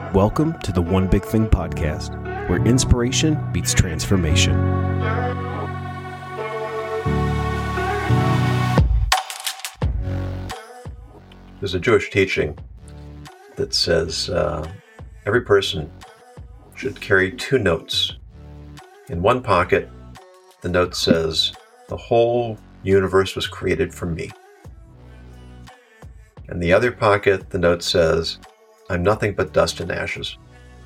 Welcome to the One Big Thing podcast, where inspiration beats transformation. There's a Jewish teaching that says every person should carry two notes. In one pocket, the note says, "The whole universe was created for me." In the other pocket, the note says, "I'm nothing but dust and ashes."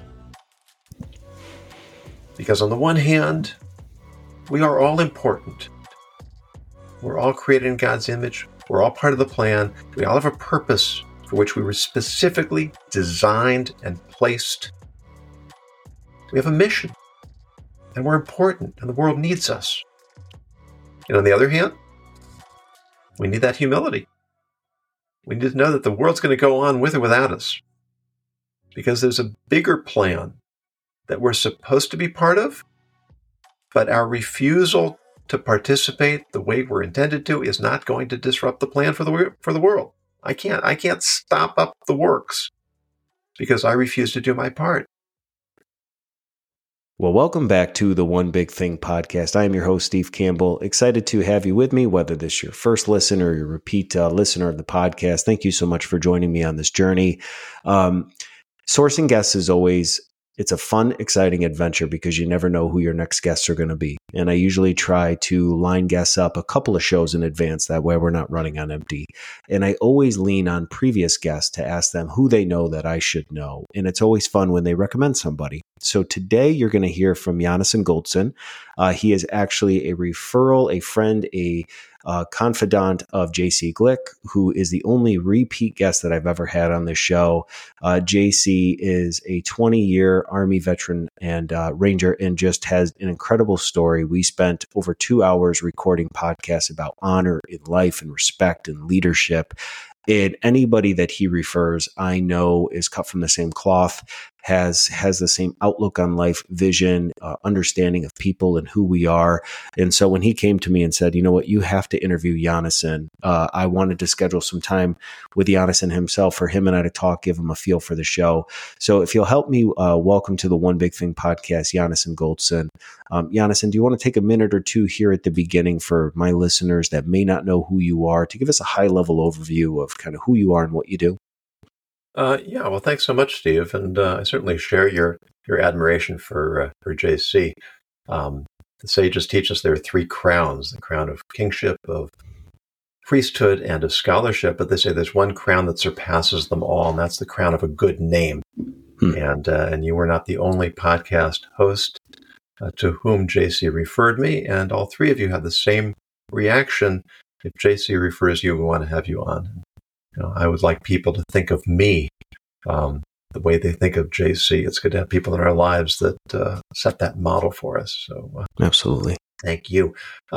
Because on the one hand, we are all important. We're all created in God's image. We're all part of the plan. We all have a purpose for which we were specifically designed and placed. We have a mission, and we're important, and the world needs us. And on the other hand, we need that humility. We need to know that the world's going to go on with or without us, because there's a bigger plan that we're supposed to be part of, but our refusal to participate the way we're intended to is not going to disrupt the plan for the world. I can't stop up the works because I refuse to do my part. Well, welcome back to the One Big Thing podcast. I am your host, Steve Campbell. Excited to have you with me, whether this is your first listen or your repeat listener of the podcast. Thank you so much for joining me on this journey. Sourcing guests is always, it's a fun, exciting adventure because you never know who your next guests are going to be. And I usually try to line guests up a couple of shows in advance. That way we're not running on empty. And I always lean on previous guests to ask them who they know that I should know. And it's always fun when they recommend somebody. So today you're going to hear from Yonason Goldson. He is actually a referral, a friend, a confidant of JC Glick, who is the only repeat guest that I've ever had on this show. JC is a 20-year Army veteran and Ranger and just has an incredible story. We spent over 2 hours recording podcasts about honor in life and respect and leadership. And anybody that he refers, I know is cut from the same cloth, has the same outlook on life, vision, understanding of people and who we are. And so when he came to me and said, you know what, you have to interview Yonason, I wanted to schedule some time with Yonason himself for him and I to talk, give him a feel for the show. So if you'll help me welcome to the One Big Thing podcast, Yonason Goldson. Yonason, do you want to take a minute or two here at the beginning for my listeners that may not know who you are to give us a high-level overview of kind of who you are and what you do? Yeah, well, thanks so much, Steve. And I certainly share your admiration for JC. The sages teach us there are three crowns: the crown of kingship, of priesthood, and of scholarship. But they say there's one crown that surpasses them all, and that's the crown of a good name. And you were not the only podcast host to whom JC referred me, and all three of you had the same reaction. If JC refers you, we want to have you on. I would like people to think of me the way they think of JC. It's good to have people in our lives that set that model for us. So absolutely, thank you.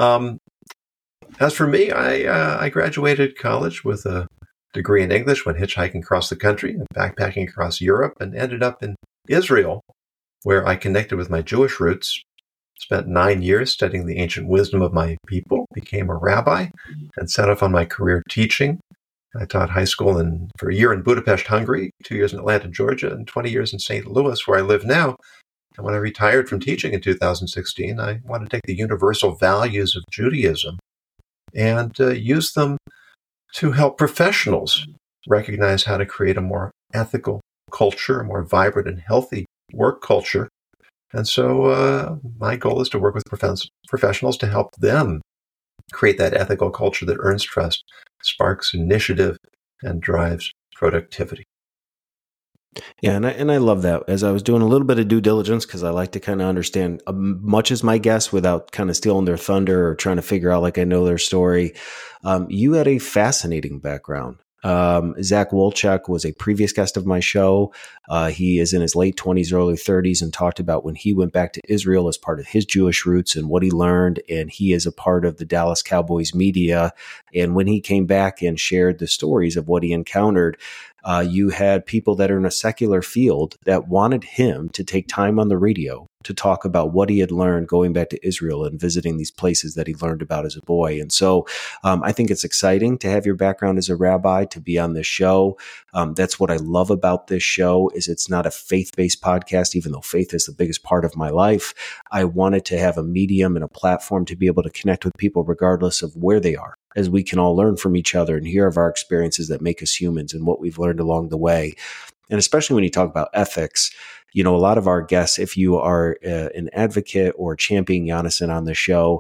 As for me, I graduated college with a degree in English, went hitchhiking across the country and backpacking across Europe, and ended up in Israel, where I connected with my Jewish roots. Spent 9 years studying the ancient wisdom of my people, became a rabbi, and set off on my career teaching. I taught high school for a year in Budapest, Hungary, 2 years in Atlanta, Georgia, and 20 years in St. Louis, where I live now. And when I retired from teaching in 2016, I wanted to take the universal values of Judaism and use them to help professionals recognize how to create a more ethical culture, a more vibrant and healthy work culture. And so my goal is to work with professionals to help them create that ethical culture that earns trust, sparks initiative, and drives productivity. Yeah, and I love that. As I was doing a little bit of due diligence, because I like to kind of understand much as my guests without kind of stealing their thunder or trying to figure out like I know their story. You had a fascinating background. Zach Wolchuk was a previous guest of my show. He is in his late 20s, early 30s, and talked about when he went back to Israel as part of his Jewish roots and what he learned. And he is a part of the Dallas Cowboys media. And when he came back and shared the stories of what he encountered, you had people that are in a secular field that wanted him to take time on the radio to talk about what he had learned going back to Israel and visiting these places that he learned about as a boy. And so I think it's exciting to have your background as a rabbi, to be on this show. That's what I love about this show is it's not a faith-based podcast, even though faith is the biggest part of my life. I wanted to have a medium and a platform to be able to connect with people regardless of where they are, as we can all learn from each other and hear of our experiences that make us humans and what we've learned along the way. And especially when you talk about ethics, a lot of our guests, if you are an advocate or championing Yonason on the show,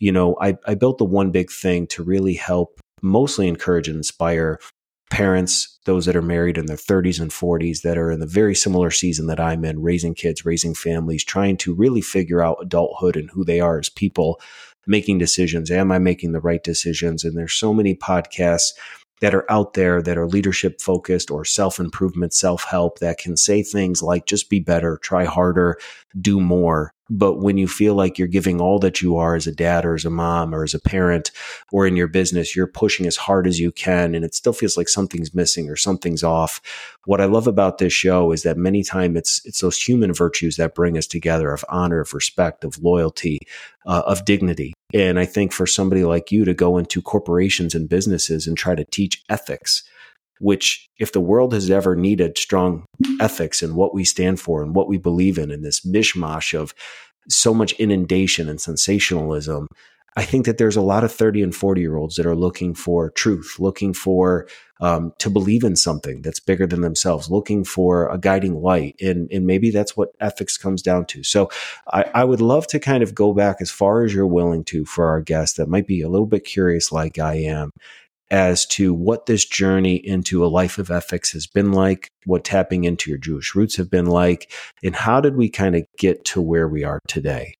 I built the one big thing to really help mostly encourage and inspire parents, those that are married in their 30s and 40s that are in the very similar season that I'm in, raising kids, raising families, trying to really figure out adulthood and who they are as people, making decisions. Am I making the right decisions? And there's so many podcasts that are out there that are leadership focused or self-improvement, self-help that can say things like just be better, try harder, do more. But when you feel like you're giving all that you are as a dad or as a mom or as a parent or in your business, you're pushing as hard as you can and it still feels like something's missing or something's off. What I love about this show is that many times it's those human virtues that bring us together of honor, of respect, of loyalty, of dignity. And I think for somebody like you to go into corporations and businesses and try to teach ethics, which if the world has ever needed strong ethics and what we stand for and what we believe in this mishmash of so much inundation and sensationalism, I think that there's a lot of 30 and 40-year-olds that are looking for truth, looking for to believe in something that's bigger than themselves, looking for a guiding light. And maybe that's what ethics comes down to. So I would love to kind of go back as far as you're willing to for our guests that might be a little bit curious like I am, as to what this journey into a life of ethics has been like, what tapping into your Jewish roots have been like, and how did we kind of get to where we are today?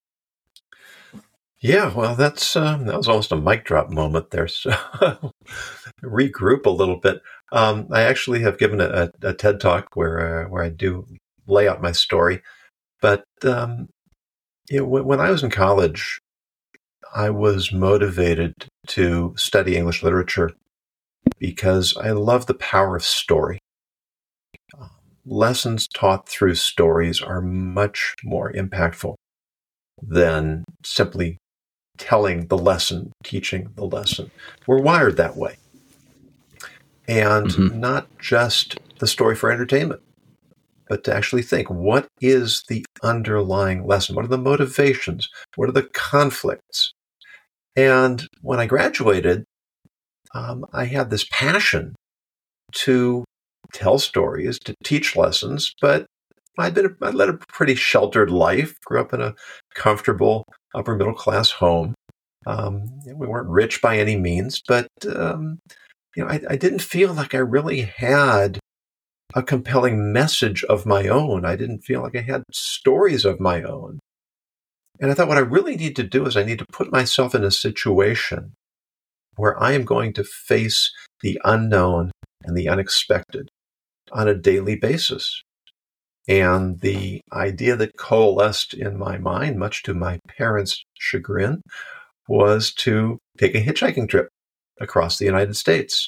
Yeah, well, that was almost a mic drop moment there. So regroup a little bit. I actually have given a TED Talk where I do lay out my story. But when I was in college, I was motivated to study English literature because I love the power of story. Lessons taught through stories are much more impactful than simply telling the lesson, teaching the lesson. We're wired that way. And not just the story for entertainment, but to actually think, what is the underlying lesson? What are the motivations? What are the conflicts? And when I graduated, I had this passion to tell stories, to teach lessons, but I led a pretty sheltered life, grew up in a comfortable upper middle class home. We weren't rich by any means, but I didn't feel like I really had a compelling message of my own. I didn't feel like I had stories of my own. And I thought what I really need to do is I need to put myself in a situation where I am going to face the unknown and the unexpected on a daily basis. And the idea that coalesced in my mind, much to my parents' chagrin, was to take a hitchhiking trip across the United States.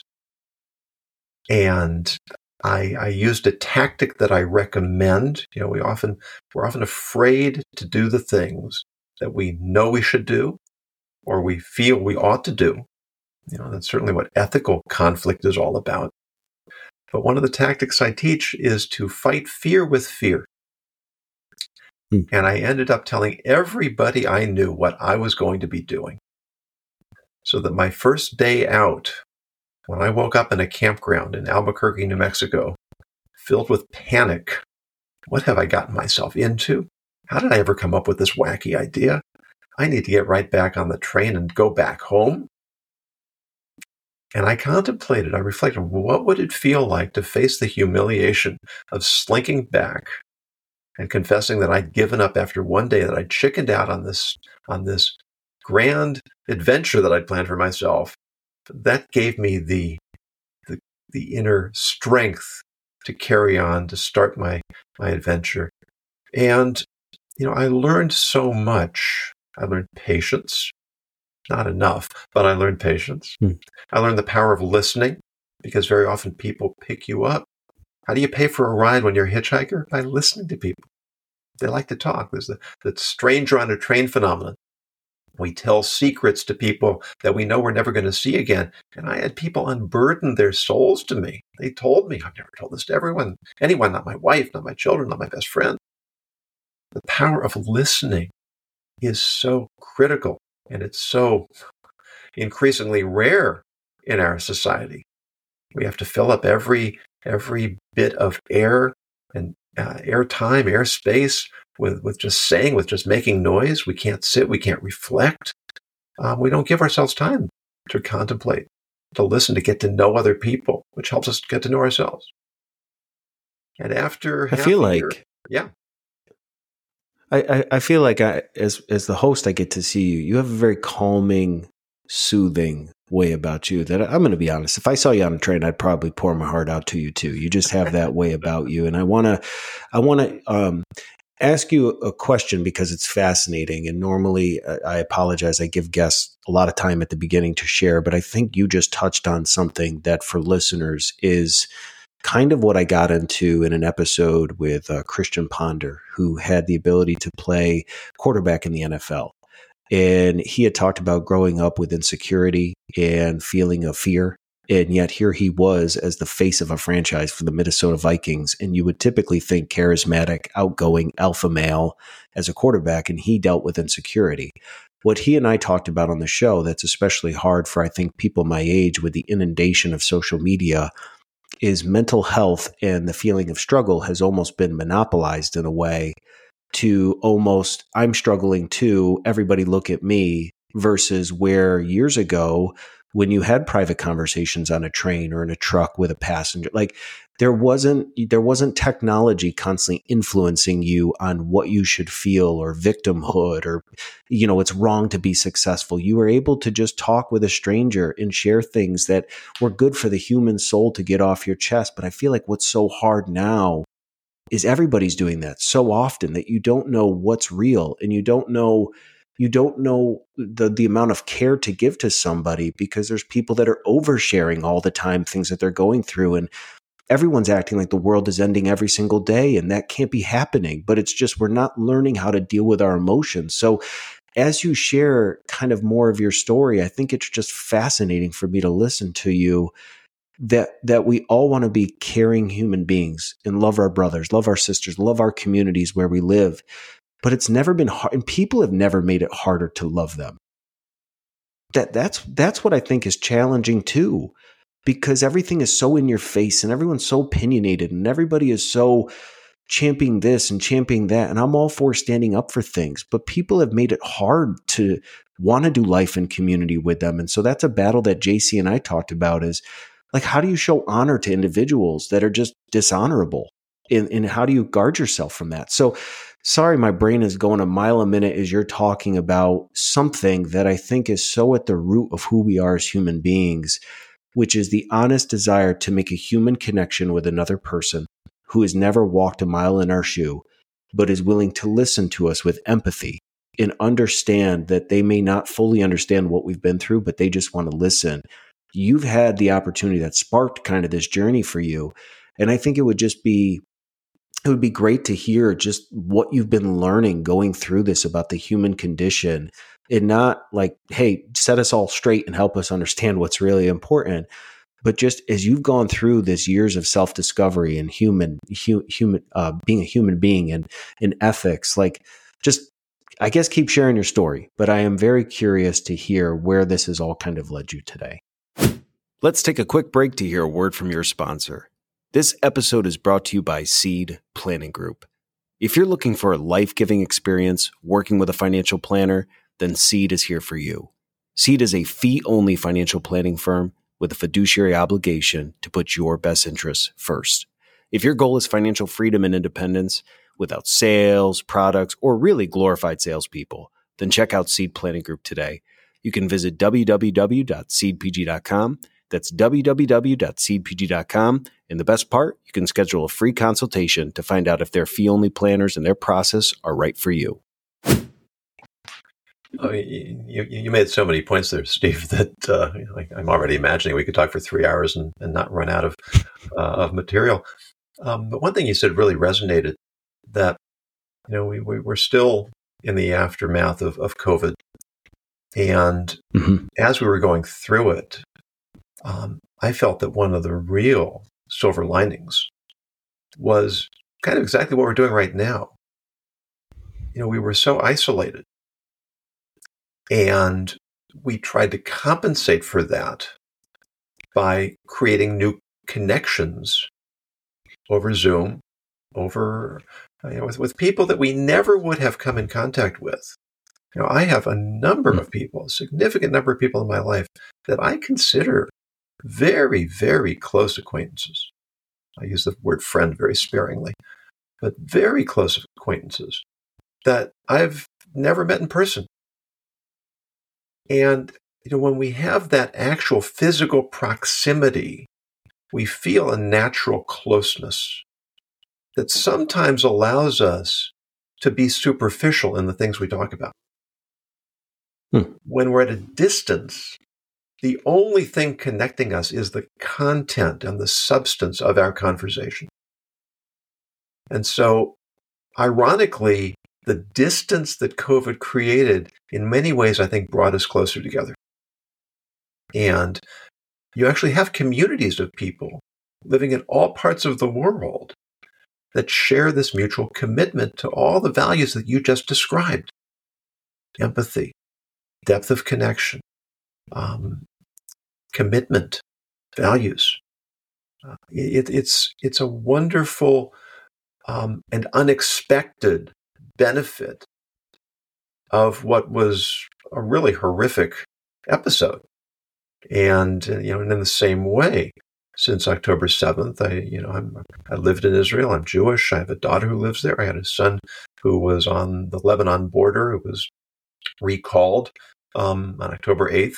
And I used a tactic that I recommend. We're often afraid to do the things that we know we should do or we feel we ought to do. That's certainly what ethical conflict is all about. But one of the tactics I teach is to fight fear with fear. And I ended up telling everybody I knew what I was going to be doing. So that my first day out, when I woke up in a campground in Albuquerque, New Mexico, filled with panic, what have I gotten myself into? How did I ever come up with this wacky idea? I need to get right back on the train and go back home. And I reflected, what would it feel like to face the humiliation of slinking back and confessing that I'd given up after one day, that I'd chickened out on this grand adventure that I'd planned for myself. That gave me the inner strength to carry on, to start my adventure. And, I learned so much. I learned patience. Not enough, but I learned patience. I learned the power of listening, because very often people pick you up. How do you pay for a ride when you're a hitchhiker? By listening to people. They like to talk. There's the stranger on a train phenomenon. We tell secrets to people that we know we're never going to see again. And I had people unburden their souls to me. They told me, I've never told this to anyone, not my wife, not my children, not my best friend. The power of listening is so critical, and it's so increasingly rare in our society. We have to fill up every bit of air and air time, air space with just saying, with just making noise. We can't sit, we can't reflect. We don't give ourselves time to contemplate, to listen, to get to know other people, which helps us get to know ourselves. And after I feel like, yeah. I feel like as the host, I get to see you. You have a very calming, soothing way about you that I'm going to be honest. If I saw you on a train, I'd probably pour my heart out to you too. You just have that way about you. And I want to ask you a question because it's fascinating. And normally I apologize. I give guests a lot of time at the beginning to share, but I think you just touched on something that for listeners is kind of what I got into in an episode with Christian Ponder, who had the ability to play quarterback in the NFL. And he had talked about growing up with insecurity and feeling of fear. And yet here he was as the face of a franchise for the Minnesota Vikings. And you would typically think charismatic, outgoing, alpha male as a quarterback, and he dealt with insecurity. What he and I talked about on the show that's especially hard for, I think, people my age with the inundation of social media is mental health, and the feeling of struggle has almost been monopolized in a way to almost, I'm struggling too, everybody look at me, versus where years ago when you had private conversations on a train or in a truck with a passenger, like there wasn't technology constantly influencing you on what you should feel or victimhood or, it's wrong to be successful. You were able to just talk with a stranger and share things that were good for the human soul to get off your chest. But I feel like what's so hard now is everybody's doing that so often that you don't know what's real, and you don't know the amount of care to give to somebody, because there's people that are oversharing all the time things that they're going through, and everyone's acting like the world is ending every single day, and that can't be happening. But it's just, we're not learning how to deal with our emotions. So as you share kind of more of your story, I think it's just fascinating for me to listen to you, that we all want to be caring human beings and love our brothers, love our sisters, love our communities where we live. But it's never been hard, and people have never made it harder to love them. That's what I think is challenging too, because everything is so in your face and everyone's so opinionated and everybody is so championing this and championing that. And I'm all for standing up for things, but people have made it hard to want to do life in community with them. And so that's a battle that JC and I talked about, is like, how do you show honor to individuals that are just dishonorable? And how do you guard yourself from that? So sorry, my brain is going a mile a minute as you're talking about something that I think is so at the root of who we are as human beings, which is the honest desire to make a human connection with another person who has never walked a mile in our shoe, but is willing to listen to us with empathy and understand that they may not fully understand what we've been through, but they just want to listen. You've had the opportunity that sparked kind of this journey for you. And I think it would be great to hear just what you've been learning going through this about the human condition, and not like, hey, set us all straight and help us understand what's really important. But just as you've gone through this years of self-discovery and being a human being and in ethics, like, just, I guess, keep sharing your story. But I am very curious to hear where this has all kind of led you today. Let's take a quick break to hear a word from your sponsor. This episode is brought to you by Seed Planning Group. If you're looking for a life-giving experience working with a financial planner, then Seed is here for you. Seed is a fee-only financial planning firm with a fiduciary obligation to put your best interests first. If your goal is financial freedom and independence without sales, products, or really glorified salespeople, then check out Seed Planning Group today. You can visit www.seedpg.com. That's www.seedpg.com. And the best part, you can schedule a free consultation to find out if their fee-only planners and their process are right for you. You made so many points there, Steve, that I'm already imagining we could talk for 3 hours and not run out of material. But one thing you said really resonated, that we're still in the aftermath of COVID. And as we were going through it, I felt that one of the real silver linings was kind of exactly what we're doing right now. We were so isolated, and we tried to compensate for that by creating new connections over Zoom, with people that we never would have come in contact with. I have a number of people, a significant number of people in my life that I consider very, very close acquaintances. I use the word friend very sparingly, but very close acquaintances that I've never met in person. And, when we have that actual physical proximity, we feel a natural closeness that sometimes allows us to be superficial in the things we talk about. When we're at a distance, the only thing connecting us is the content and the substance of our conversation. And so, ironically, the distance that COVID created, in many ways, I think, brought us closer together. And you actually have communities of people living in all parts of the world that share this mutual commitment to all the values that you just described. Empathy, depth of connection, commitment, values. It's a wonderful and unexpected benefit of what was a really horrific episode. And in the same way, since October 7th, I lived in Israel. I'm Jewish. I have a daughter who lives there. I had a son who was on the Lebanon border, who was recalled on October 8th.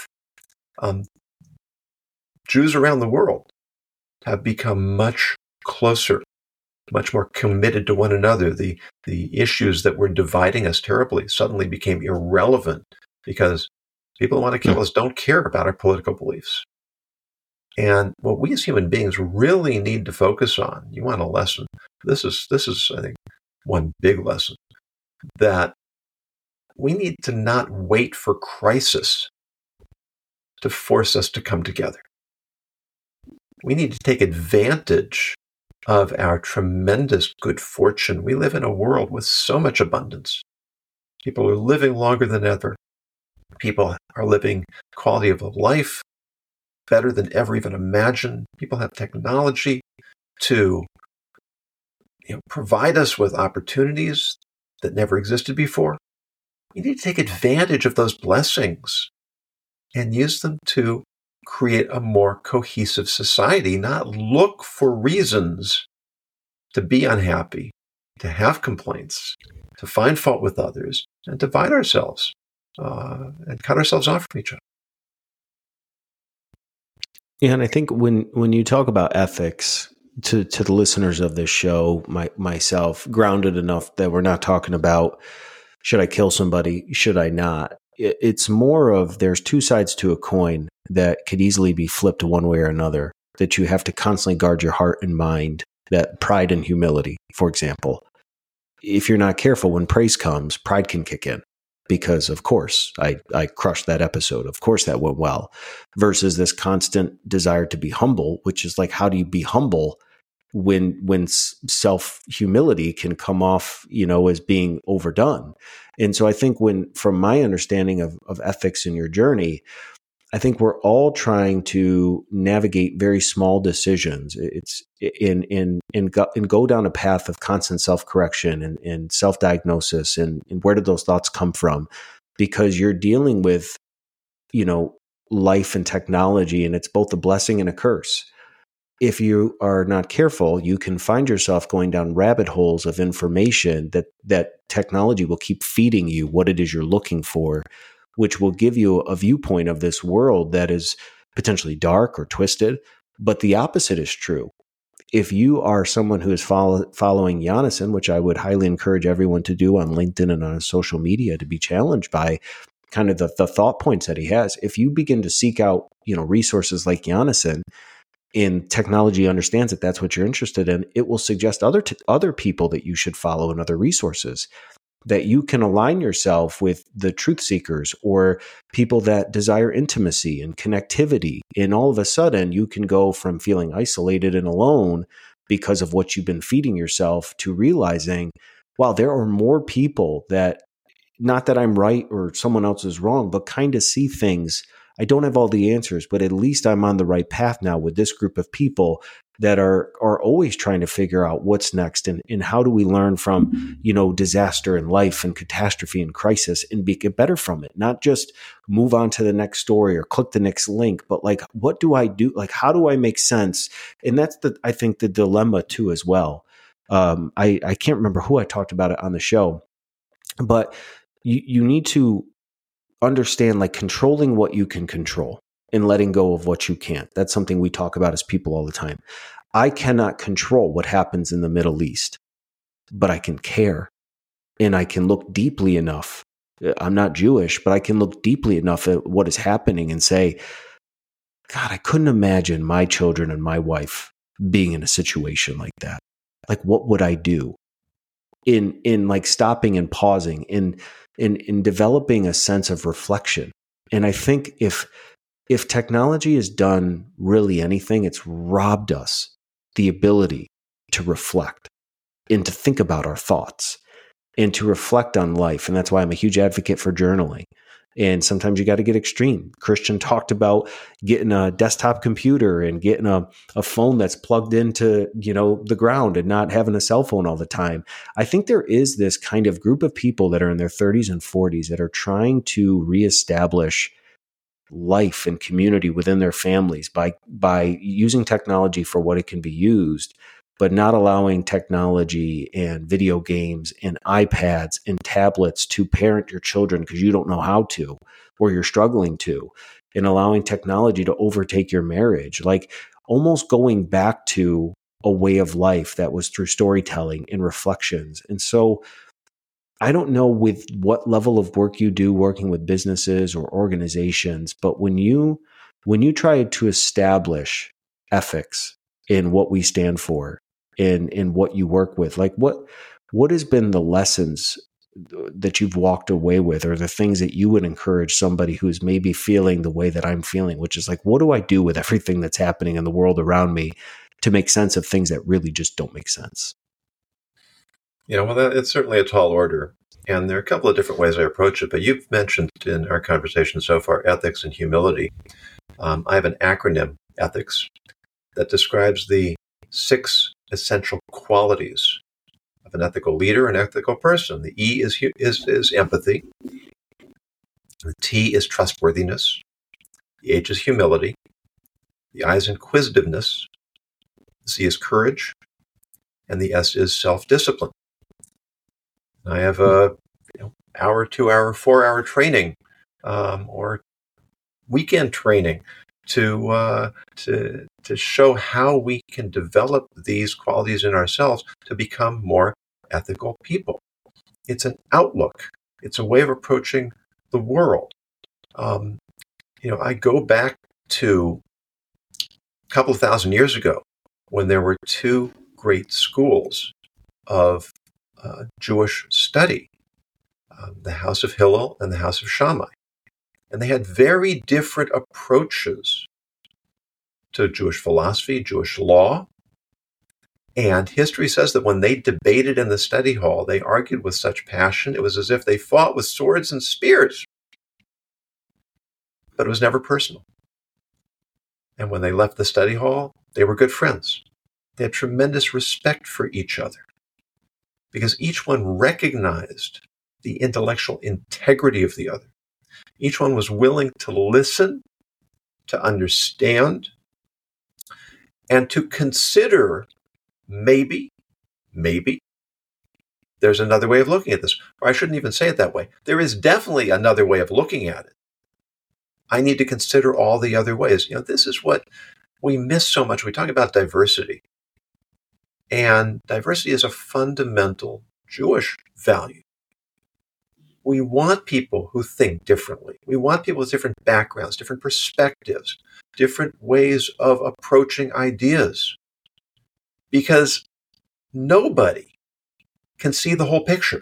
Jews around the world have become much closer, much more committed to one another. The issues that were dividing us terribly suddenly became irrelevant because people who want to kill us don't care about our political beliefs. And what we as human beings really need to focus on, you want a lesson, this is, I think, one big lesson, that we need to not wait for crisis to force us to come together. We need to take advantage of our tremendous good fortune. We live in a world with so much abundance. People are living longer than ever. People are living quality of life better than ever even imagined. People have technology to provide us with opportunities that never existed before. We need to take advantage of those blessings and use them to create a more cohesive society, not look for reasons to be unhappy, to have complaints, to find fault with others, and divide ourselves and cut ourselves off from each other. Yeah, and I think when you talk about ethics to the listeners of this show, myself, grounded enough that we're not talking about should I kill somebody, should I not? It's more of there's two sides to a coin that could easily be flipped one way or another, that you have to constantly guard your heart and mind, that pride and humility, for example. If you're not careful, when praise comes, pride can kick in. Because, of course, I crushed that episode. Of course, that went well. Versus this constant desire to be humble, which is like, how do you be humble when self-humility can come off, as being overdone? And so I think from my understanding of ethics in your journey, I think we're all trying to navigate very small decisions. It's and go down a path of constant self-correction and self-diagnosis and where did those thoughts come from? Because you're dealing with, life and technology, and it's both a blessing and a curse. If you are not careful, you can find yourself going down rabbit holes of information that technology will keep feeding you what it is you're looking for, which will give you a viewpoint of this world that is potentially dark or twisted. But the opposite is true. If you are someone who is following Yonason, which I would highly encourage everyone to do on LinkedIn and on social media, to be challenged by kind of the thought points that he has. If you begin to seek out, resources like Yonason, and technology understands that that's what you're interested in, it will suggest other people that you should follow and other resources that you can align yourself with the truth seekers or people that desire intimacy and connectivity. And all of a sudden you can go from feeling isolated and alone because of what you've been feeding yourself to realizing, wow, there are more people that, not that I'm right or someone else is wrong, but kind of see things. I don't have all the answers, but at least I'm on the right path now with this group of people that are always trying to figure out what's next and how do we learn from, disaster and life and catastrophe and crisis and get better from it, not just move on to the next story or click the next link, but like, what do I do? Like, how do I make sense? And that's I think the dilemma too, as well. I can't remember who I talked about it on the show, but you need to understand, like, controlling what you can control and letting go of what you can't. That's something we talk about as people all the time. I cannot control what happens in the Middle East, but I can care. And I can look deeply enough. I'm not Jewish, but I can look deeply enough at what is happening and say, God, I couldn't imagine my children and my wife being in a situation like that. Like, what would I do? In like stopping and pausing, in developing a sense of reflection. And I think if technology has done really anything, it's robbed us the ability to reflect and to think about our thoughts and to reflect on life. And that's why I'm a huge advocate for journaling. And sometimes you got to get extreme. Christian talked about getting a desktop computer and getting a phone that's plugged into, the ground and not having a cell phone all the time. I think there is this kind of group of people that are in their 30s and 40s that are trying to reestablish life and community within their families by using technology for what it can be used, but not allowing technology and video games and iPads and tablets to parent your children because you don't know how to, or you're struggling to, and allowing technology to overtake your marriage, like almost going back to a way of life that was through storytelling and reflections. And so I don't know with what level of work you do working with businesses or organizations, but when you try to establish ethics in what we stand for, in what you work with, like what has been the lessons that you've walked away with, or the things that you would encourage somebody who's maybe feeling the way that I'm feeling, which is like, what do I do with everything that's happening in the world around me to make sense of things that really just don't make sense? It's certainly a tall order. And there are a couple of different ways I approach it, but you've mentioned in our conversation so far ethics and humility. I have an acronym, ethics, that describes the 6 essential qualities of an ethical leader, an ethical person. The E is empathy. The T is trustworthiness. The H is humility. The I is inquisitiveness. The C is courage. And the S is self-discipline. I have a hour, 2 hour, 4 hour training or weekend training to show how we can develop these qualities in ourselves to become more ethical people. It's an outlook. It's a way of approaching the world. I go back to a couple of thousand years ago when there were 2 great schools of Jewish study, the House of Hillel and the House of Shammai. And they had very different approaches to Jewish philosophy, Jewish law. And history says that when they debated in the study hall, they argued with such passion, it was as if they fought with swords and spears. But it was never personal. And when they left the study hall, they were good friends. They had tremendous respect for each other because each one recognized the intellectual integrity of the other. Each one was willing to listen, to understand, and to consider maybe there's another way of looking at this. Or I shouldn't even say it that way. There is definitely another way of looking at it. I need to consider all the other ways. This is what we miss so much. We talk about diversity. And diversity is a fundamental Jewish value. We want people who think differently. We want people with different backgrounds, different perspectives, different ways of approaching ideas. Because nobody can see the whole picture.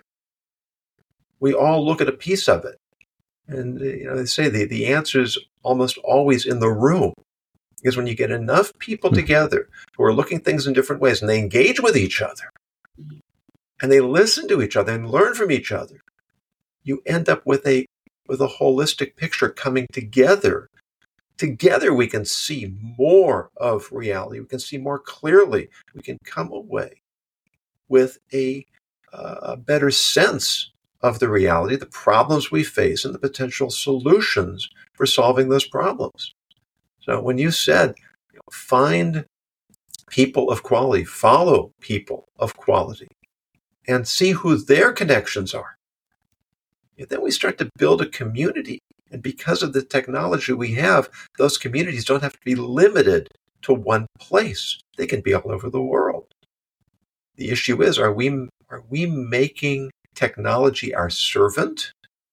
We all look at a piece of it. And they say the answer is almost always in the room. Because when you get enough people together who are looking things in different ways, and they engage with each other, and they listen to each other and learn from each other, you end up with a holistic picture coming together. Together we can see more of reality. We can see more clearly. We can come away with a better sense of the reality, the problems we face, and the potential solutions for solving those problems. So when you said, find people of quality, follow people of quality, and see who their connections are, and then we start to build a community. And because of the technology we have, those communities don't have to be limited to one place. They can be all over the world. The issue is, are we making technology our servant,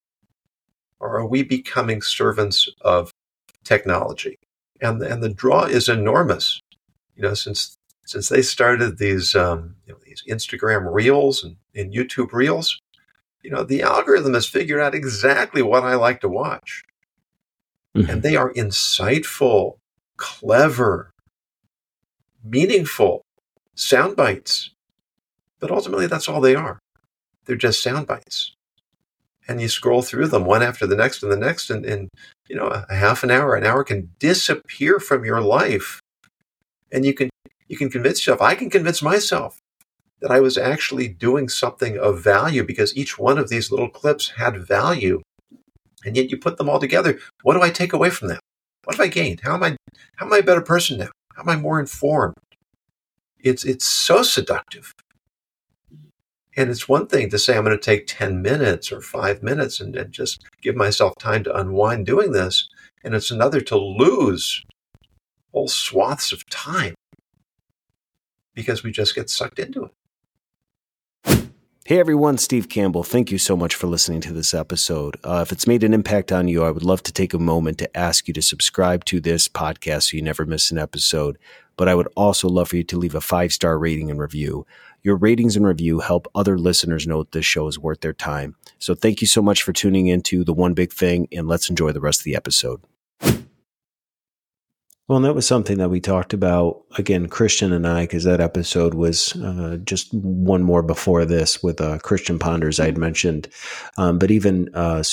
or are we becoming servants of technology? And the draw is enormous. Since they started these Instagram Reels and YouTube Reels, the algorithm has figured out exactly what I like to watch. Mm-hmm. And they are insightful, clever, meaningful sound bites. But ultimately, that's all they are. They're just sound bites. And you scroll through them one after the next and the next, and a half an hour can disappear from your life. And you can convince yourself, I can convince myself that I was actually doing something of value because each one of these little clips had value. And yet you put them all together. What do I take away from that? What have I gained? How am I a better person now? How am I more informed? It's so seductive. And it's one thing to say, I'm going to take 10 minutes or 5 minutes and just give myself time to unwind doing this. And it's another to lose whole swaths of time because we just get sucked into it. Hey everyone, Steve Campbell. Thank you so much for listening to this episode. If it's made an impact on you, I would love to take a moment to ask you to subscribe to this podcast so you never miss an episode. But I would also love for you to leave a 5-star rating and review. Your ratings and review help other listeners know that this show is worth their time. So thank you so much for tuning into The One Big Thing, and let's enjoy the rest of the episode. Well, and that was something that we talked about, again, Christian and I, because that episode was just one more before this with Christian Ponders I had mentioned. But even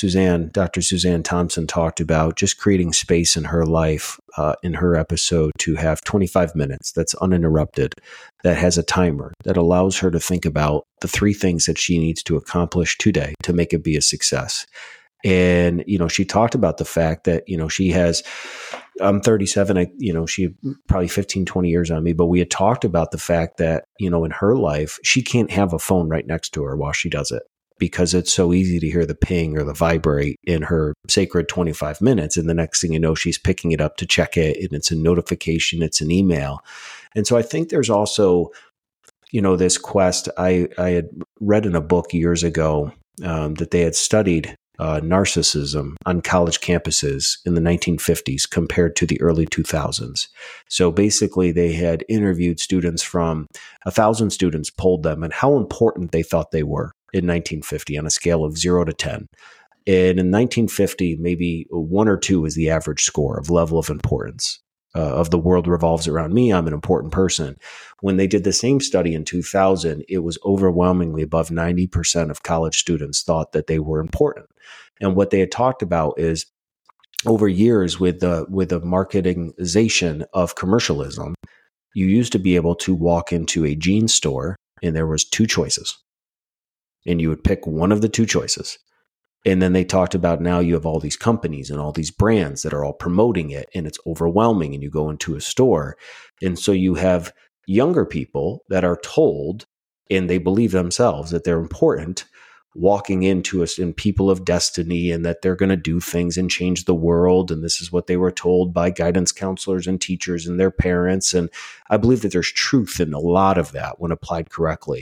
Dr. Suzanne Thompson talked about just creating space in her life, in her episode, to have 25 minutes that's uninterrupted, that has a timer, that allows her to think about the 3 things that she needs to accomplish today to make it be a success. And, she talked about the fact that, she has, I'm 37, she probably 15, 20 years on me, but we had talked about the fact that, in her life, she can't have a phone right next to her while she does it because it's so easy to hear the ping or the vibrate in her sacred 25 minutes. And the next thing you know, she's picking it up to check it, and it's a notification, it's an email. And so I think there's also, this quest. I had read in a book years ago that they had studied narcissism on college campuses in the 1950s compared to the early 2000s. So basically, they had interviewed students from 1,000 students, polled them, and how important they thought they were in 1950 on a scale of 0 to 10. And in 1950, maybe 1 or 2 is the average score of level of importance. Of the world revolves around me, I'm an important person. When they did the same study in 2000, it was overwhelmingly above 90% of college students thought that they were important. And what they had talked about is over years with the marketingization of commercialism, you used to be able to walk into a jeans store and there was 2 choices. And you would pick one of the 2 choices. And then they talked about now you have all these companies and all these brands that are all promoting it, and it's overwhelming, and you go into a store. And so you have younger people that are told, and they believe themselves that they're important, walking into us in people of destiny, and that they're going to do things and change the world. And this is what they were told by guidance counselors and teachers and their parents. And I believe that there's truth in a lot of that when applied correctly.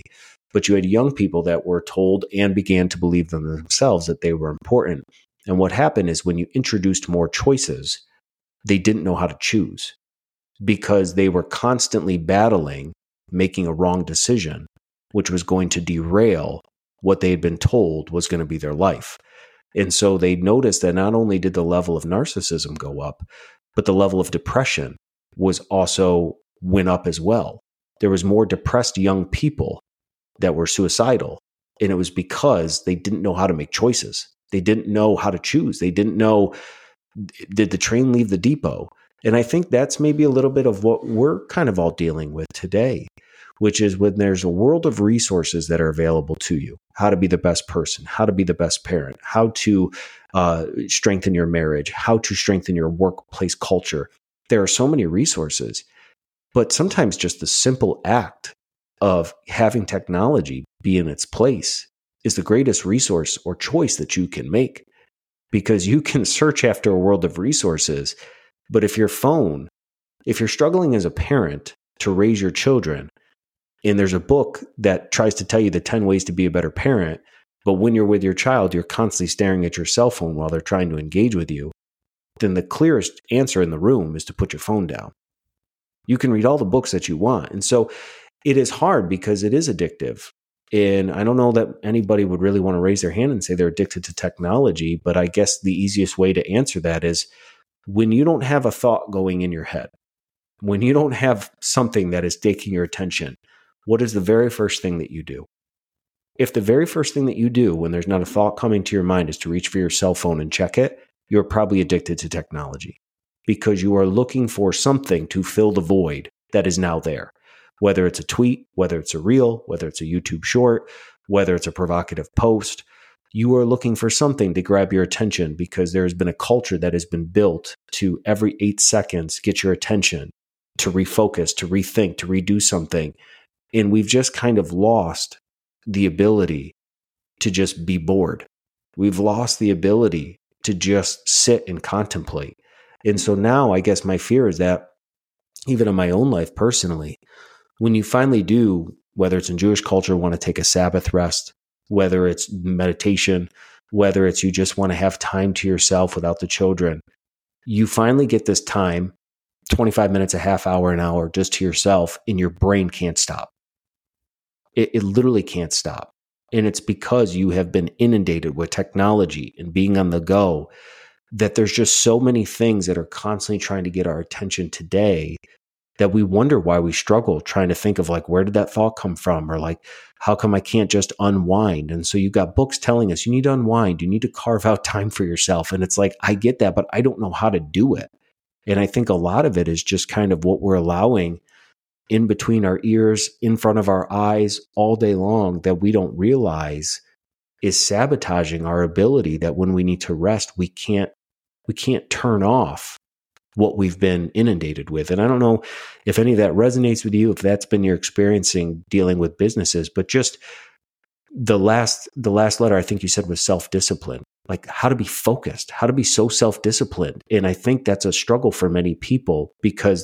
But you had young people that were told and began to believe them themselves that they were important. And what happened is when you introduced more choices, they didn't know how to choose because they were constantly battling making a wrong decision, which was going to derail what they had been told was going to be their life. And so they noticed that not only did the level of narcissism go up, but the level of depression was also went up as well. There was more depressed young people that were suicidal. And it was because they didn't know how to make choices. They didn't know how to choose. They didn't know, did the train leave the depot? And I think that's maybe a little bit of what we're kind of all dealing with today, which is when there's a world of resources that are available to you, how to be the best person, how to be the best parent, how to strengthen your marriage, how to strengthen your workplace culture. There are so many resources, but sometimes just the simple act of having technology be in its place is the greatest resource or choice that you can make, because you can search after a world of resources. But if you're struggling as a parent to raise your children, and there's a book that tries to tell you the 10 ways to be a better parent, but when you're with your child, you're constantly staring at your cell phone while they're trying to engage with you, then the clearest answer in the room is to put your phone down. You can read all the books that you want. And so it is hard because it is addictive. And I don't know that anybody would really want to raise their hand and say they're addicted to technology, but I guess the easiest way to answer that is when you don't have a thought going in your head, when you don't have something that is taking your attention, what is the very first thing that you do? If the very first thing that you do when there's not a thought coming to your mind is to reach for your cell phone and check it, you're probably addicted to technology because you are looking for something to fill the void that is now there. Whether it's a tweet, whether it's a reel, whether it's a YouTube short, whether it's a provocative post, you are looking for something to grab your attention because there has been a culture that has been built to every 8 seconds get your attention, to refocus, to rethink, to redo something. And we've just kind of lost the ability to just be bored. We've lost the ability to just sit and contemplate. And so now I guess my fear is that even in my own life personally, when you finally do, whether it's in Jewish culture, want to take a Sabbath rest, whether it's meditation, whether it's you just want to have time to yourself without the children, you finally get this time, 25 minutes, a half hour, an hour, just to yourself, and your brain can't stop. It literally can't stop. And it's because you have been inundated with technology and being on the go that there's just so many things that are constantly trying to get our attention today that we wonder why we struggle trying to think of like, where did that thought come from? Or like, how come I can't just unwind? And so you've got books telling us you need to unwind. You need to carve out time for yourself. And it's like, I get that, but I don't know how to do it. And I think a lot of it is just kind of what we're allowing in between our ears, in front of our eyes all day long that we don't realize is sabotaging our ability that when we need to rest, we can't turn off what we've been inundated with. And I don't know if any of that resonates with you, if that's been your experiencing dealing with businesses, but just the last letter I think you said was self-discipline, like how to be focused, how to be so self-disciplined. And I think that's a struggle for many people because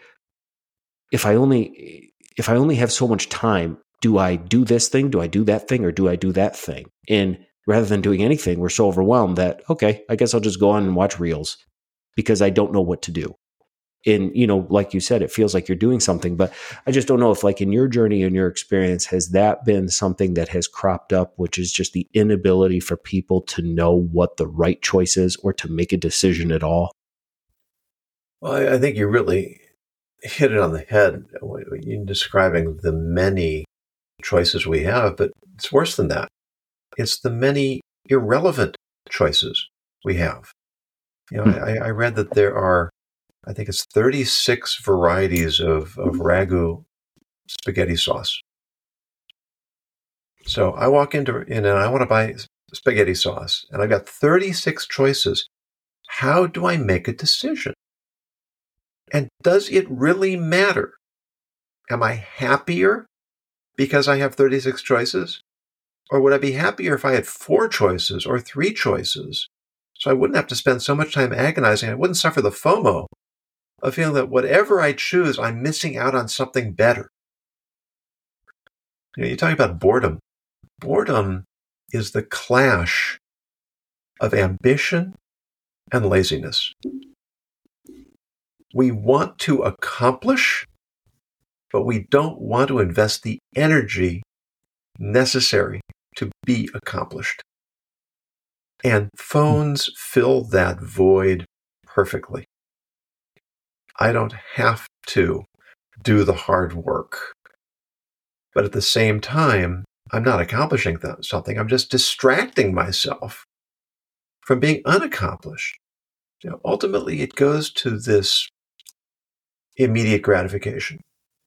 if I only have so much time, do I do this thing? Do I do that thing? Or do I do that thing? And rather than doing anything, we're so overwhelmed that, okay, I guess I'll just go on and watch reels because I don't know what to do. And, like you said, it feels like you're doing something, but I just don't know if like in your journey and your experience, has that been something that has cropped up, which is just the inability for people to know what the right choice is or to make a decision at all? Well, I think you really hit it on the head in describing the many choices we have, but it's worse than that. It's the many irrelevant choices we have. I read that there are, I think it's 36 varieties of ragu spaghetti sauce. So I walk in and I want to buy spaghetti sauce, and I've got 36 choices. How do I make a decision? And does it really matter? Am I happier because I have 36 choices? Or would I be happier if I had 4 choices or 3 choices? So I wouldn't have to spend so much time agonizing. I wouldn't suffer the FOMO of feeling that whatever I choose, I'm missing out on something better. You talk about boredom. Boredom is the clash of ambition and laziness. We want to accomplish, but we don't want to invest the energy necessary to be accomplished. And phones fill that void perfectly. I don't have to do the hard work. But at the same time, I'm not accomplishing something. I'm just distracting myself from being unaccomplished. Ultimately, it goes to this immediate gratification.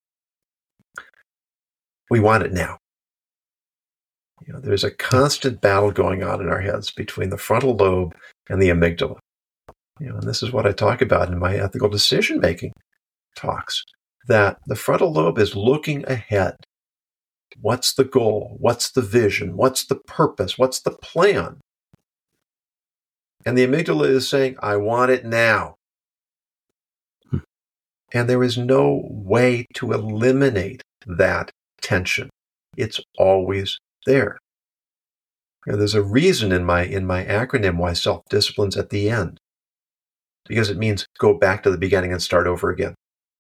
We want it now. There's a constant battle going on in our heads between the frontal lobe and the amygdala. And this is what I talk about in my ethical decision-making talks, that the frontal lobe is looking ahead. What's the goal? What's the vision? What's the purpose? What's the plan? And the amygdala is saying, I want it now. And there is no way to eliminate that tension. It's always there. There's a reason in my acronym why self-discipline's at the end. Because it means go back to the beginning and start over again.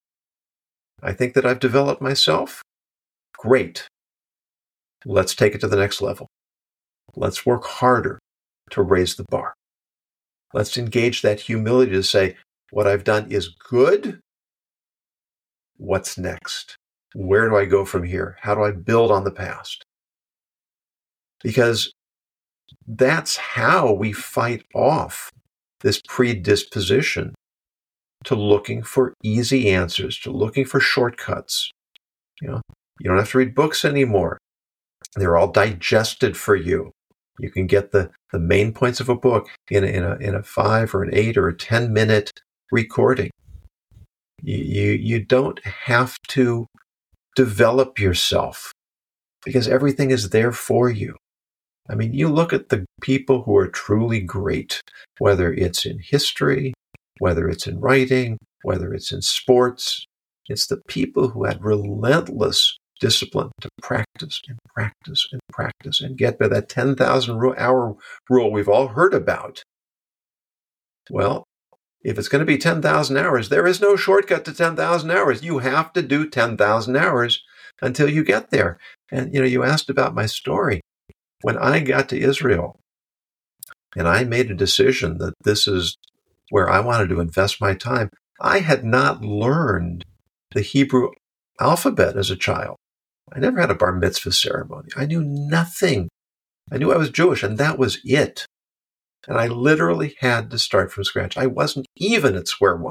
I think that I've developed myself. Great. Let's take it to the next level. Let's work harder to raise the bar. Let's engage that humility to say, what I've done is good. What's next? Where do I go from here? How do I build on the past? Because that's how we fight off this predisposition to looking for easy answers, to looking for shortcuts. You don't have to read books anymore. They're all digested for you. You can get the main points of a book in a 5 or an 8 or a 10-minute recording. You don't have to develop yourself because everything is there for you. I mean, you look at the people who are truly great, whether it's in history, whether it's in writing, whether it's in sports. It's the people who had relentless discipline to practice and practice and practice and get by that 10,000-hour rule we've all heard about. Well, if it's going to be 10,000 hours, there is no shortcut to 10,000 hours. You have to do 10,000 hours until you get there. And, you asked about my story. When I got to Israel and I made a decision that this is where I wanted to invest my time, I had not learned the Hebrew alphabet as a child. I never had a bar mitzvah ceremony. I knew nothing. I knew I was Jewish, and that was it. And I literally had to start from scratch. I wasn't even at square one.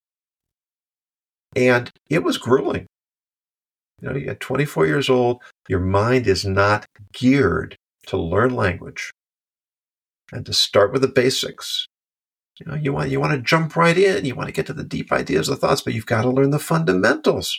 And it was grueling. You're 24 years old. Your mind is not geared to learn language and to start with the basics. You want to jump right in. You want to get to the deep ideas, the thoughts, but you've got to learn the fundamentals.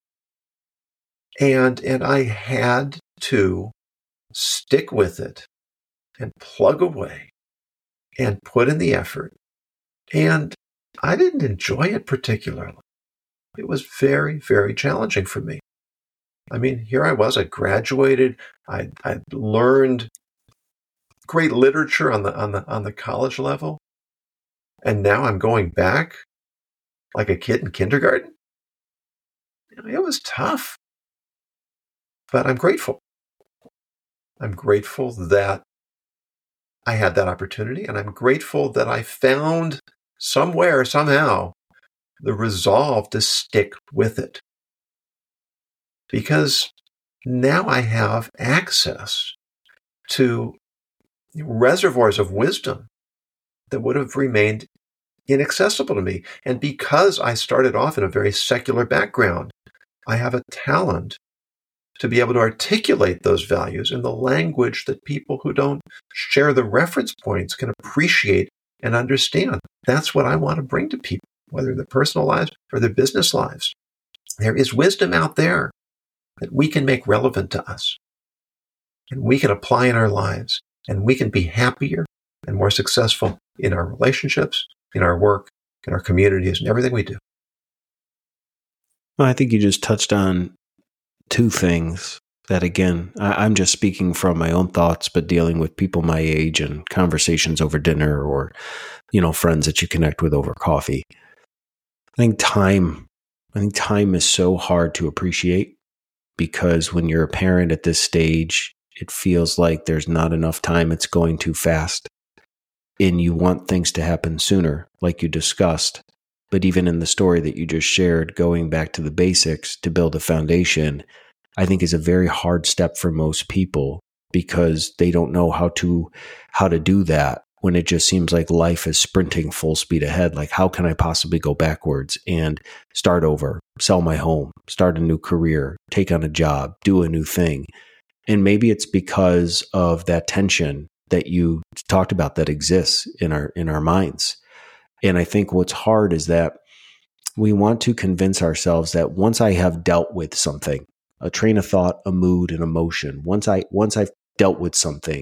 And I had to stick with it and plug away and put in the effort. And I didn't enjoy it particularly. It was very, very challenging for me. I mean, here I was, I graduated, I learned great literature on the college level. And now I'm going back like a kid in kindergarten. It was tough. But I'm grateful. I'm grateful that I had that opportunity, and I'm grateful that I found somewhere, somehow, the resolve to stick with it. Because now I have access to reservoirs of wisdom that would have remained inaccessible to me. And because I started off in a very secular background, I have a talent to be able to articulate those values in the language that people who don't share the reference points can appreciate and understand. That's what I want to bring to people, whether in their personal lives or their business lives. There is wisdom out there that we can make relevant to us, and we can apply in our lives, and we can be happier and more successful in our relationships, in our work, in our communities, and everything we do. Well, I think you just touched on two things that again, I'm just speaking from my own thoughts, but dealing with people my age and conversations over dinner or, friends that you connect with over coffee. I think time is so hard to appreciate because when you're a parent at this stage, it feels like there's not enough time. It's going too fast. And you want things to happen sooner, like you discussed. But even in the story that you just shared, going back to the basics to build a foundation, I think is a very hard step for most people because they don't know how to do that when it just seems like life is sprinting full speed ahead. Like, how can I possibly go backwards and start over, sell my home, start a new career, take on a job, do a new thing? And maybe it's because of that tension that you talked about that exists in our minds. And I think what's hard is that we want to convince ourselves that once I have dealt with something, a train of thought, a mood, an emotion, once I've dealt with something,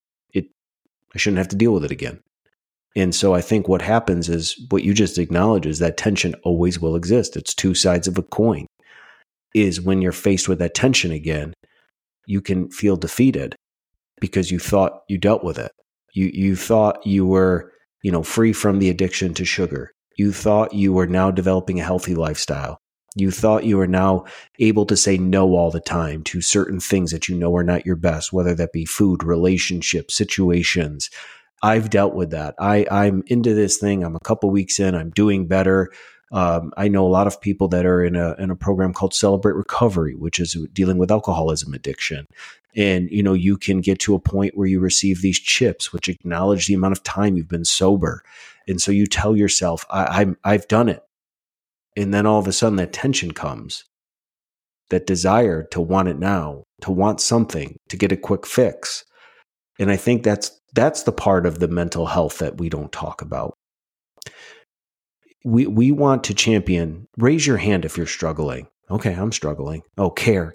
I shouldn't have to deal with it again. And so I think what happens is what you just acknowledge is that tension always will exist. It's two sides of a coin. Is when you're faced with that tension again, you can feel defeated because you thought you dealt with it. You thought you were, free from the addiction to sugar. You thought you were now developing a healthy lifestyle. You thought you were now able to say no all the time to certain things that are not your best, whether that be food, relationships, situations. I've dealt with that. I'm into this thing. I'm a couple weeks in. I'm doing better. I know a lot of people that are in a program called Celebrate Recovery, which is dealing with alcoholism addiction. And, you can get to a point where you receive these chips, which acknowledge the amount of time you've been sober. And so you tell yourself, I've done it. And then all of a sudden that tension comes, that desire to want it now, to want something, to get a quick fix. And I think that's the part of the mental health that we don't talk about. We want to champion, raise your hand if you're struggling. Okay, I'm struggling. Oh, care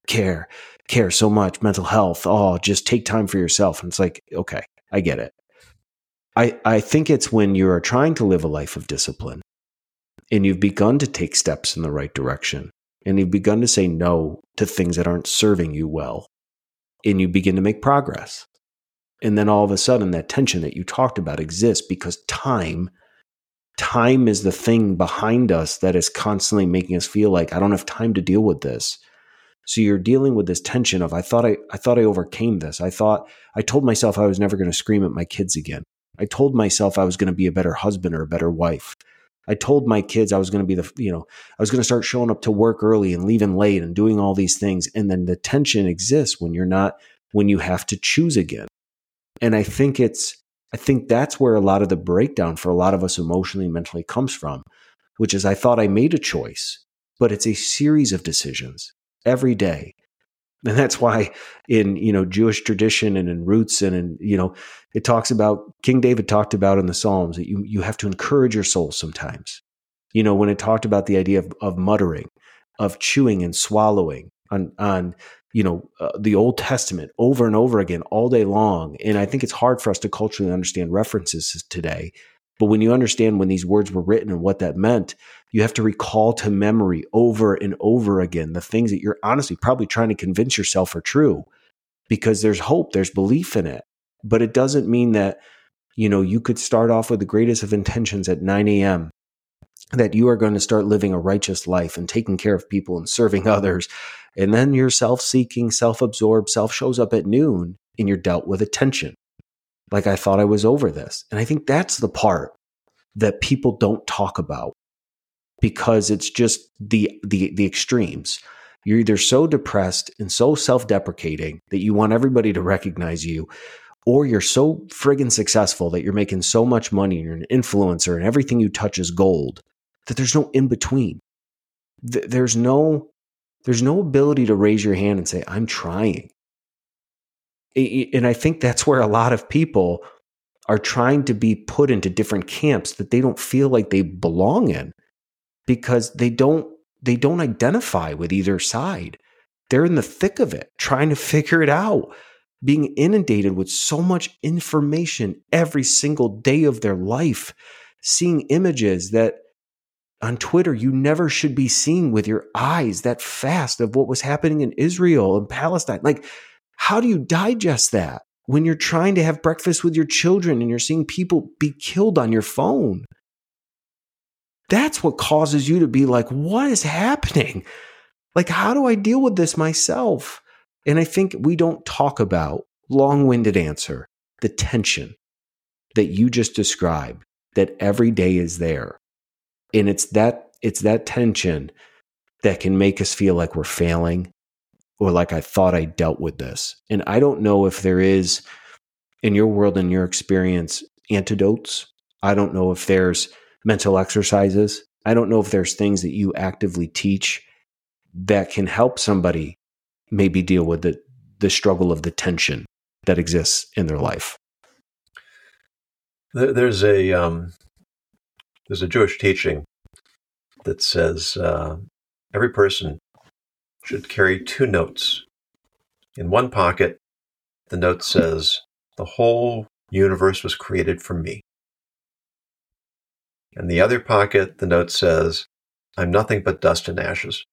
so much, mental health. Oh, just take time for yourself. And it's like, okay, I get it. I think it's when you are trying to live a life of discipline and you've begun to take steps in the right direction and you've begun to say no to things that aren't serving you well and you begin to make progress. And then all of a sudden that tension that you talked about exists because time is the thing behind us that is constantly making us feel like I don't have time to deal with this. So you're dealing with this tension of I thought I overcame this. I told myself I was never going to scream at my kids again. I told myself I was going to be a better husband or a better wife. I told my kids I was going to be I was going to start showing up to work early and leaving late and doing all these things. And then the tension exists when you have to choose again. And I think that's where a lot of the breakdown for a lot of us emotionally and mentally comes from, which is I thought I made a choice, but it's a series of decisions every day. And that's why in, Jewish tradition and in roots and in, it talks about, King David talked about in the Psalms that you have to encourage your soul sometimes. When it talked about the idea of muttering, of chewing and swallowing on the Old Testament over and over again all day long. And I think it's hard for us to culturally understand references today. But when you understand when these words were written and what that meant, you have to recall to memory over and over again the things that you're honestly probably trying to convince yourself are true because there's hope, there's belief in it. But it doesn't mean that, you could start off with the greatest of intentions at 9 a.m., that you are going to start living a righteous life and taking care of people and serving others. And then you're self-seeking, self-absorbed, self shows up at noon and you're dealt with a tension. Like I thought I was over this. And I think that's the part that people don't talk about because it's just the extremes. You're either so depressed and so self-deprecating that you want everybody to recognize you, or you're so friggin' successful that you're making so much money and you're an influencer and everything you touch is gold that there's no in between. There's no ability to raise your hand and say, I'm trying. And I think that's where a lot of people are trying to be put into different camps that they don't feel like they belong in because they don't identify with either side. They're in the thick of it, trying to figure it out, being inundated with so much information every single day of their life, seeing images that on Twitter, you never should be seeing with your eyes that fast of what was happening in Israel and Palestine. Like, how do you digest that when you're trying to have breakfast with your children and you're seeing people be killed on your phone? That's what causes you to be like, what is happening? Like, how do I deal with this myself? And I think we don't talk about, long-winded answer, the tension that you just described, that every day is there. And it's that tension that can make us feel like we're failing, or like, I thought I dealt with this. And I don't know if there is, in your world, in your experience, antidotes. I don't know if there's mental exercises. I don't know if there's things that you actively teach that can help somebody maybe deal with the struggle of the tension that exists in their life. There's a Jewish teaching that says every person should carry 2 notes. In one pocket, the note says, "The whole universe was created for me." In the other pocket, the note says, "I'm nothing but dust and ashes."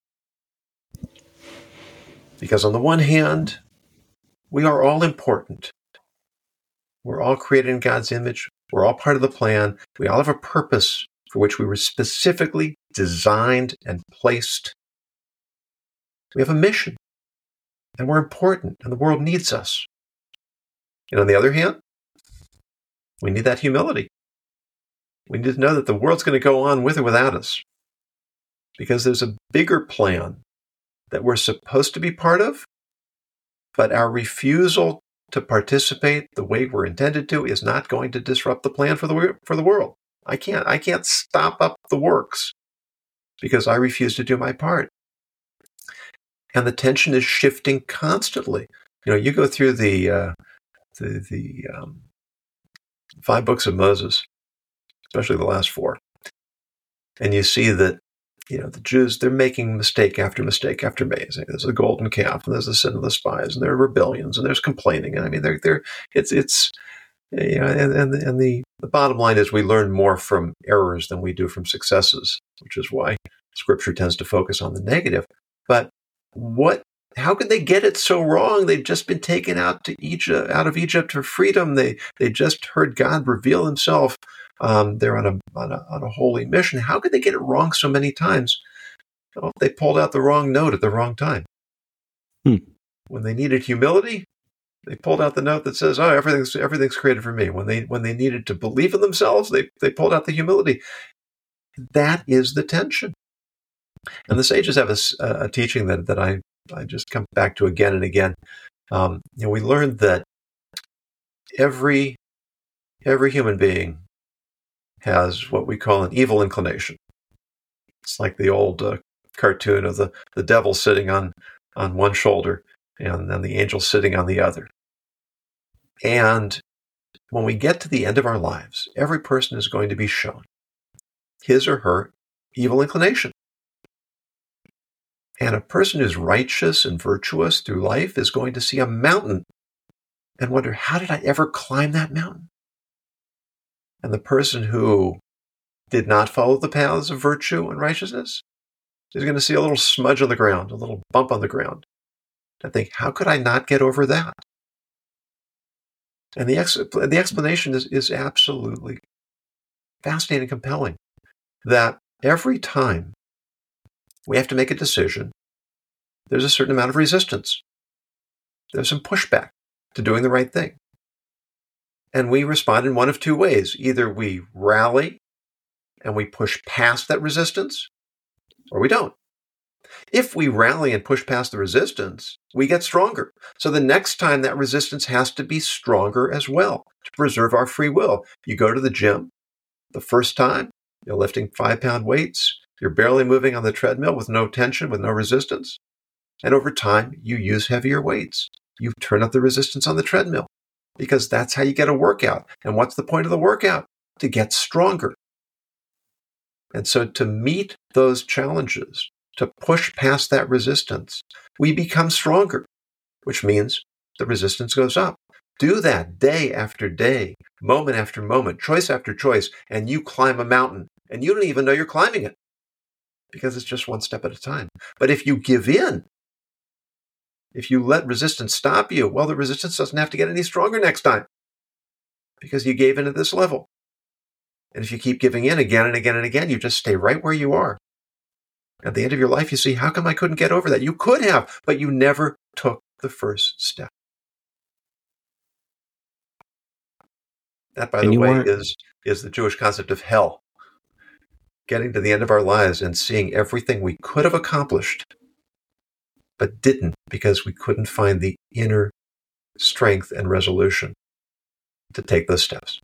Because on the one hand, we are all important. We're all created in God's image. We're all part of the plan. We all have a purpose for which we were specifically designed and placed. We have a mission, and we're important, and the world needs us. And on the other hand, we need that humility. We need to know that the world's going to go on with or without us, because there's a bigger plan that we're supposed to be part of, but our refusal to participate the way we're intended to is not going to disrupt the plan for the world. I can't stop up the works because I refuse to do my part. And the tension is shifting constantly. You go through the 5 books of Moses, especially the last 4, and you see that the Jews, they're making mistake after mistake after mistake. There's the golden calf, and there's the sin of the spies, and there are rebellions, and there's complaining. And I mean, the bottom line is we learn more from errors than we do from successes, which is why Scripture tends to focus on the negative. But how could they get it so wrong? They've just been taken out of Egypt for freedom. They just heard God reveal Himself. They're on a holy mission. How could they get it wrong so many times? Well, they pulled out the wrong note at the wrong time. When they needed humility, they pulled out the note that says, "Oh, everything's created for me." When they needed to believe in themselves, they pulled out the humility. That is the tension. And the sages have a teaching that I just come back to again and again. We learned that every human being has what we call an evil inclination. It's like the old cartoon of the devil sitting on one shoulder and then the angel sitting on the other. And when we get to the end of our lives, every person is going to be shown his or her evil inclination. And a person who's righteous and virtuous through life is going to see a mountain and wonder, how did I ever climb that mountain? And the person who did not follow the paths of virtue and righteousness is going to see a little smudge on the ground, a little bump on the ground, and think, how could I not get over that? And the explanation is absolutely fascinating and compelling, that every time we have to make a decision, there's a certain amount of resistance. There's some pushback to doing the right thing. And we respond in one of 2 ways. Either we rally and we push past that resistance, or we don't. If we rally and push past the resistance, we get stronger. So the next time that resistance has to be stronger as well to preserve our free will. You go to the gym. The first time, you're lifting 5-pound weights. You're barely moving on the treadmill with no tension, with no resistance. And over time, you use heavier weights. You turn up the resistance on the treadmill, because that's how you get a workout. And what's the point of the workout? To get stronger. And so to meet those challenges, to push past that resistance, we become stronger, which means the resistance goes up. Do that day after day, moment after moment, choice after choice, and you climb a mountain and you don't even know you're climbing it because it's just one step at a time. But if you give in, if you let resistance stop you, well, the resistance doesn't have to get any stronger next time because you gave in at this level. And if you keep giving in again and again and again, you just stay right where you are. At the end of your life, you see, how come I couldn't get over that? You could have, but you never took the first step. That, by the way, is the Jewish concept of hell. Getting to the end of our lives and seeing everything we could have accomplished, but didn't because we couldn't find the inner strength and resolution to take those steps.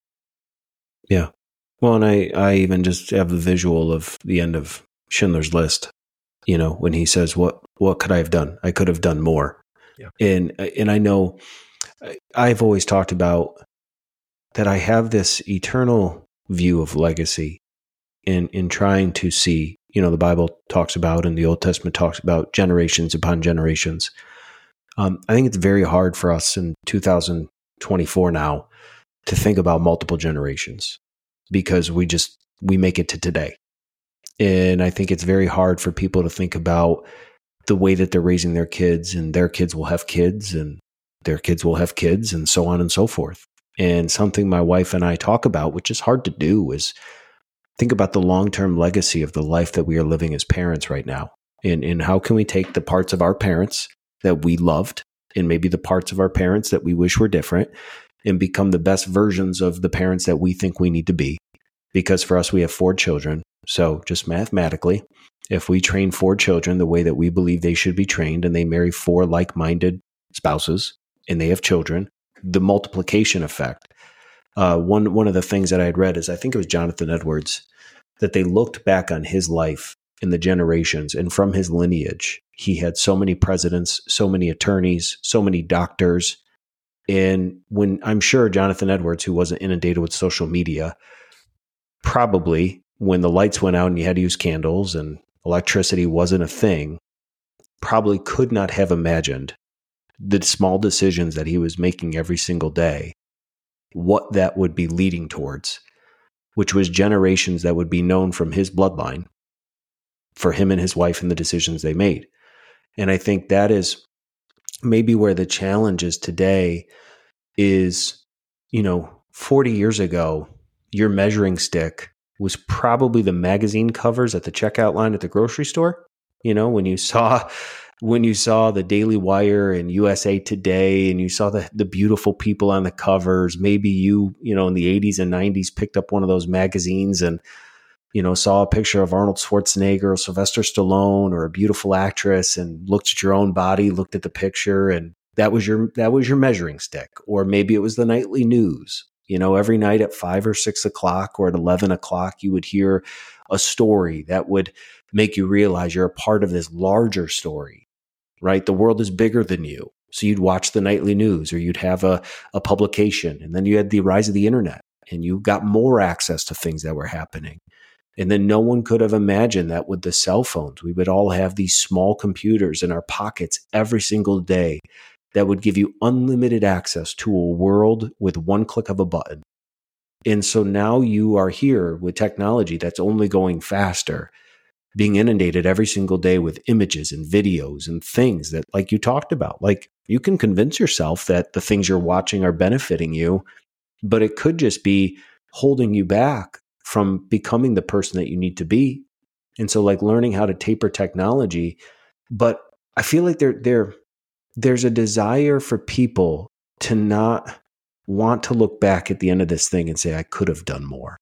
Yeah. Well, and I even just have the visual of the end of Schindler's List, when he says, what could I have done? I could have done more. Yeah. And I know I've always talked about that I have this eternal view of legacy in trying to see, the Bible talks about and the Old Testament talks about generations upon generations. I think it's very hard for us in 2024 now to think about multiple generations because we make it to today. And I think it's very hard for people to think about the way that they're raising their kids, and their kids will have kids and their kids will have kids and so on and so forth. And something my wife and I talk about, which is hard to do, is think about the long-term legacy of the life that we are living as parents right now. And how can we take the parts of our parents that we loved and maybe the parts of our parents that we wish were different and become the best versions of the parents that we think we need to be. Because for us, we have 4 children. So just mathematically, if we train 4 children the way that we believe they should be trained and they marry 4 like-minded spouses and they have children, the multiplication effect. One of the things that I had read is, I think it was Jonathan Edwards, that they looked back on his life in the generations, and from his lineage, he had so many presidents, so many attorneys, so many doctors. And when I'm sure Jonathan Edwards, who wasn't inundated with social media, probably when the lights went out and you had to use candles and electricity wasn't a thing, probably could not have imagined the small decisions that he was making every single day, what that would be leading towards, which was generations that would be known from his bloodline for him and his wife and the decisions they made. And I think that is maybe where the challenge is today is, 40 years ago, your measuring stick was probably the magazine covers at the checkout line at the grocery store. When you saw the Daily Wire and USA Today and you saw the beautiful people on the covers, maybe you in the 80s and 90s picked up one of those magazines and, saw a picture of Arnold Schwarzenegger or Sylvester Stallone or a beautiful actress and looked at your own body, looked at the picture, and that was your measuring stick. Or maybe it was the nightly news. Every night at 5 or 6 o'clock or at 11 o'clock, you would hear a story that would make you realize you're a part of this larger story, right? The world is bigger than you. So you'd watch the nightly news or you'd have a publication, and then you had the rise of the internet and you got more access to things that were happening. And then no one could have imagined that with the cell phones, we would all have these small computers in our pockets every single day that would give you unlimited access to a world with one click of a button. And so now you are here with technology that's only going faster, being inundated every single day with images and videos and things that, like you talked about, like you can convince yourself that the things you're watching are benefiting you, but it could just be holding you back from becoming the person that you need to be. And so like learning how to taper technology, but I feel like there's a desire for people to not want to look back at the end of this thing and say, I could have done more.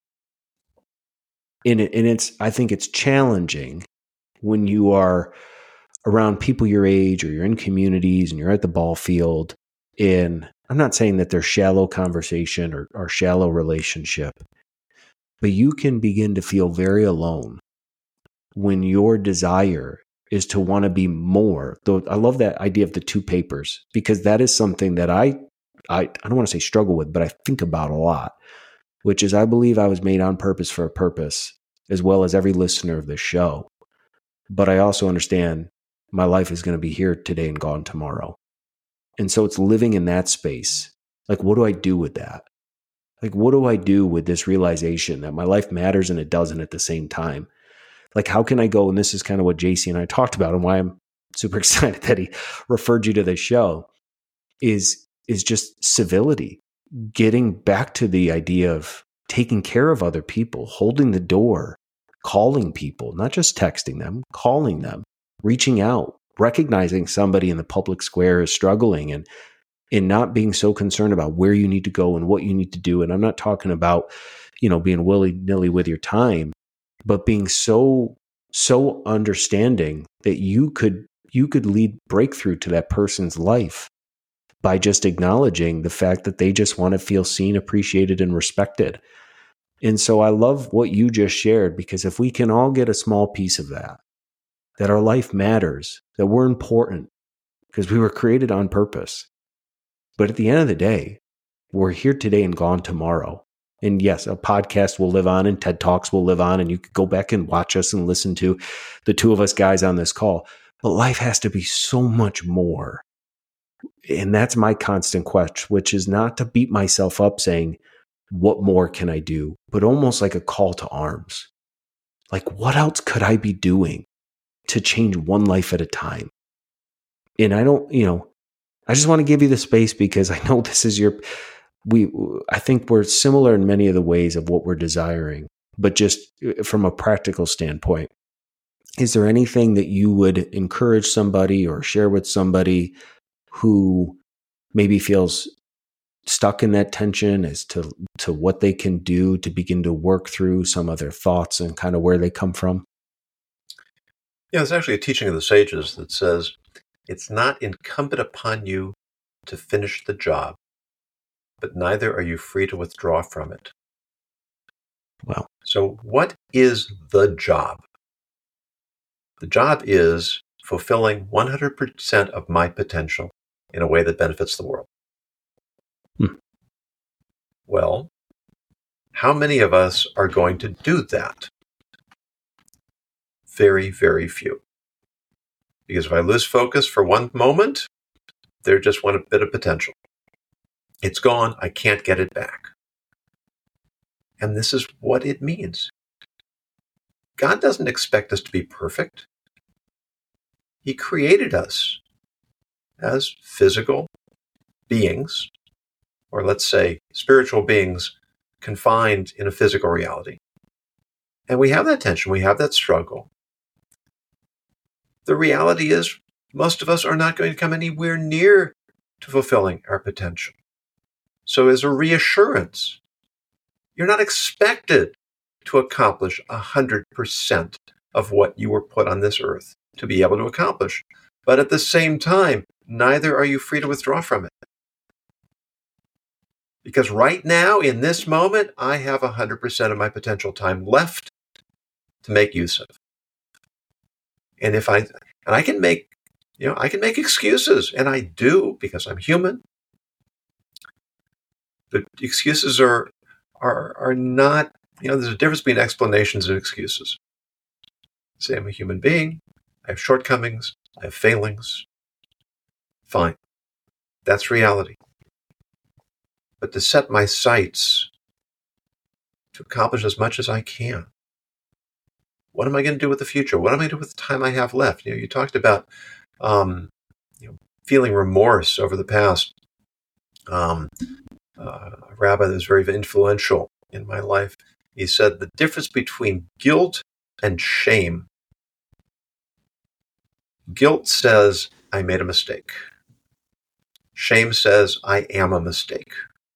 I think it's challenging when you are around people your age or you're in communities and you're at the ball field. And I'm not saying that there's shallow conversation or shallow relationship, but you can begin to feel very alone when your desire is to want to be more. Though I love that idea of the 2 papers, because that is something that I don't want to say struggle with, but I think about a lot, which is I believe I was made on purpose for a purpose, as well as every listener of this show. But I also understand my life is going to be here today and gone tomorrow. And so it's living in that space. Like, what do I do with that? Like, what do I do with this realization that my life matters and it doesn't at the same time? Like, how can I go? And this is kind of what JC and I talked about, and why I'm super excited that he referred you to this show is just civility, getting back to the idea of taking care of other people, holding the door, calling people, not just texting them, calling them, reaching out, recognizing somebody in the public square is struggling, and not being so concerned about where you need to go and what you need to do. And I'm not talking about, being willy-nilly with your time, but being so understanding that you could lead breakthrough to that person's life by just acknowledging the fact that they just want to feel seen, appreciated, and respected. And so I love what you just shared, because if we can all get a small piece of that our life matters, that we're important because we were created on purpose. But at the end of the day, we're here today and gone tomorrow. And yes, a podcast will live on and TED Talks will live on, and you could go back and watch us and listen to the two of us guys on this call. But life has to be so much more. And that's my constant quest, which is not to beat myself up saying, what more can I do? But almost like a call to arms. Like, what else could I be doing to change one life at a time? And I don't, I just want to give you the space, because I know this is I think we're similar in many of the ways of what we're desiring, but just from a practical standpoint, is there anything that you would encourage somebody or share with somebody who maybe feels stuck in that tension as to what they can do to begin to work through some of their thoughts and kind of where they come from? Yeah, it's actually a teaching of the sages that says, it's not incumbent upon you to finish the job, but neither are you free to withdraw from it. Well, so what is the job? The job is fulfilling 100% of my potential in a way that benefits the world. Well, how many of us are going to do that? Very, very few. Because if I lose focus for one moment, there's just one bit of potential. It's gone. I can't get it back. And this is what it means. God doesn't expect us to be perfect. He created us as physical beings, or let's say spiritual beings confined in a physical reality. And we have that tension. We have that struggle. The reality is, most of us are not going to come anywhere near to fulfilling our potential. So as a reassurance, you're not expected to accomplish 100% of what you were put on this earth to be able to accomplish. But at the same time, neither are you free to withdraw from it. Because right now, in this moment, I have 100% of my potential time left to make use of. And I can make excuses, and I do, because I'm human. But excuses are not, there's a difference between explanations and excuses. Say I'm a human being, I have shortcomings, I have failings. Fine. That's reality. But to set my sights to accomplish as much as I can. What am I going to do with the future? What am I going to do with the time I have left? You talked about feeling remorse over the past. A rabbi that was very influential in my life, he said the difference between guilt and shame. Guilt says, I made a mistake. Shame says, I am a mistake.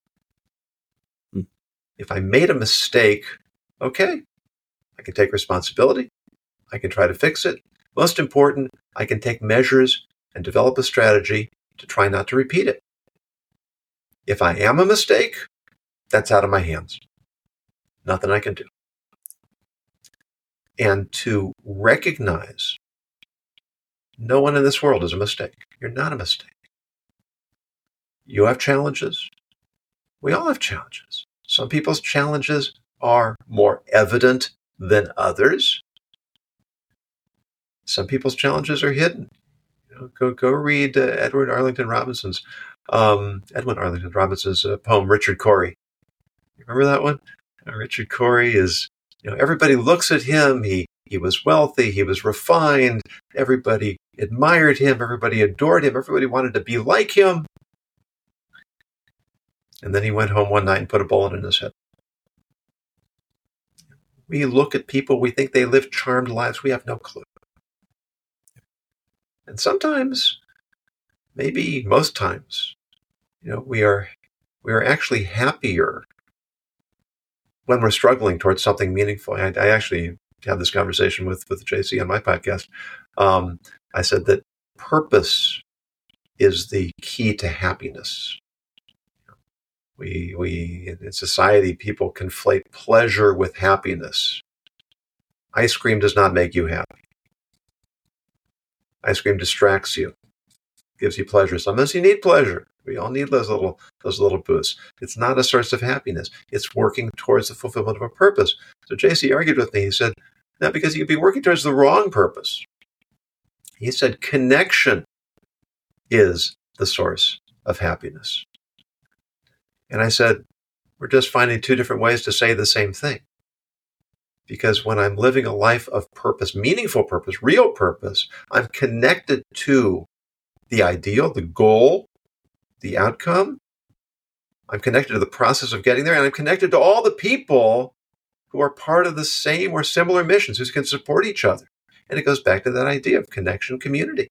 If I made a mistake, okay, I can take responsibility. I can try to fix it. Most important, I can take measures and develop a strategy to try not to repeat it. If I am a mistake, that's out of my hands. Nothing I can do. And to recognize no one in this world is a mistake. You're not a mistake. You have challenges. We all have challenges. Some people's challenges are more evident than others. Some people's challenges are hidden. Go read Edwin Arlington Robinson's poem, Richard Cory. Remember that one? Richard Cory is, everybody looks at him. He was wealthy. He was refined. Everybody admired him. Everybody adored him. Everybody wanted to be like him. And then he went home one night and put a bullet in his head. We look at people, we think they live charmed lives. We have no clue. And sometimes, maybe most times, we are actually happier when we're struggling towards something meaningful. I actually had this conversation with JC on my podcast. I said that purpose is the key to happiness. We in society, people conflate pleasure with happiness. Ice cream does not make you happy. Ice cream distracts you, gives you pleasure. Sometimes you need pleasure. We all need those little boosts. It's not a source of happiness. It's working towards the fulfillment of a purpose. So JC argued with me. He said, "No, because you could be working towards the wrong purpose." He said, connection is the source of happiness. And I said, we're just finding two different ways to say the same thing. Because when I'm living a life of purpose, meaningful purpose, real purpose, I'm connected to the ideal, the goal, the outcome. I'm connected to the process of getting there, and I'm connected to all the people who are part of the same or similar missions, who can support each other. And it goes back to that idea of connection, community.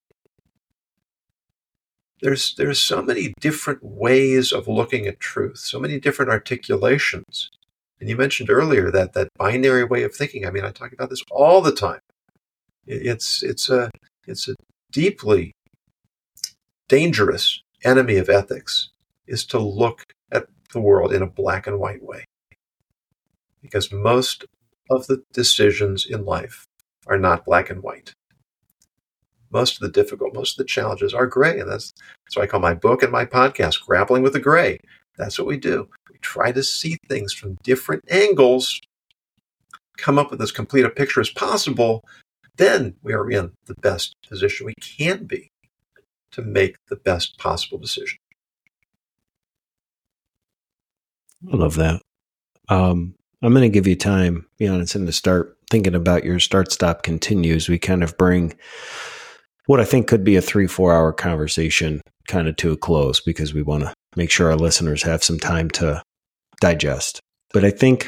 There's so many different ways of looking at truth, so many different articulations. And you mentioned earlier that binary way of thinking. I mean, I talk about this all the time. It's a deeply dangerous enemy of ethics, is to look at the world in a black and white way. Because most of the decisions in life are not black and white. Most of the challenges are gray. And that's why I call my book and my podcast Grappling with the Gray. That's what we do. We try to see things from different angles, come up with as complete a picture as possible. Then we are in the best position we can be to make the best possible decision. I love that. I'm going to give you time, be honest, and to start thinking about your start, stop, continues. We kind of bring what I think could be a 3-4 hour conversation kind of to a close, because we want to make sure our listeners have some time to digest. But I think,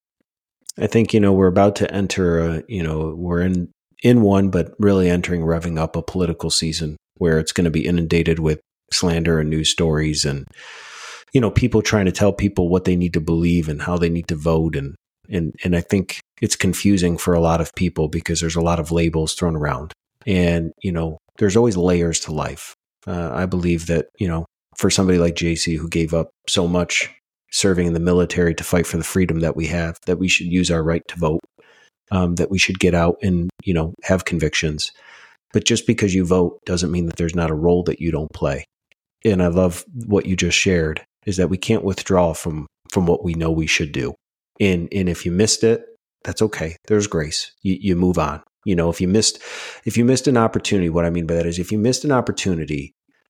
we're about to enter, we're in one, but really revving up a political season where it's going to be inundated with slander and news stories and, people trying to tell people what they need to believe and how they need to vote. And I think it's confusing for a lot of people because there's a lot of labels thrown around. And, there's always layers to life. I believe that, for somebody like JC, who gave up so much serving in the military to fight for the freedom that we have, that we should use our right to vote, that we should get out and, have convictions. But just because you vote doesn't mean that there's not a role that you don't play. And I love what you just shared, is that we can't withdraw from what we know we should do. And if you missed it, that's okay. There's grace. You move on. If you missed an opportunity, what I mean by that is if you missed an opportunity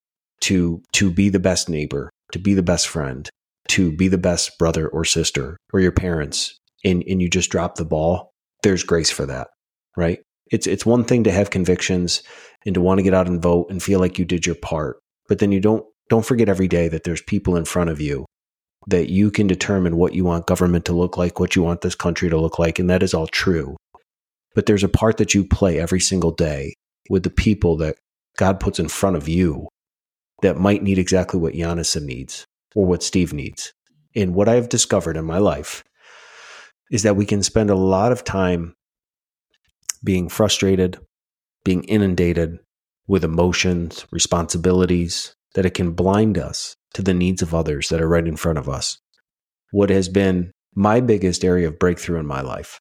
to be the best neighbor, to be the best friend, to be the best brother or sister or your parents, and you just drop the ball, there's grace for that, right? It's one thing to have convictions and to want to get out and vote and feel like you did your part, but then you don't forget every day that there's people in front of you that you can determine what you want government to look like, what you want this country to look like, and that is all true. But there's a part that you play every single day with the people that God puts in front of you that might need exactly what Yanisa needs or what Steve needs. And what I've discovered in my life is that we can spend a lot of time being frustrated, being inundated with emotions, responsibilities, that it can blind us to the needs of others that are right in front of us. What has been my biggest area of breakthrough in my life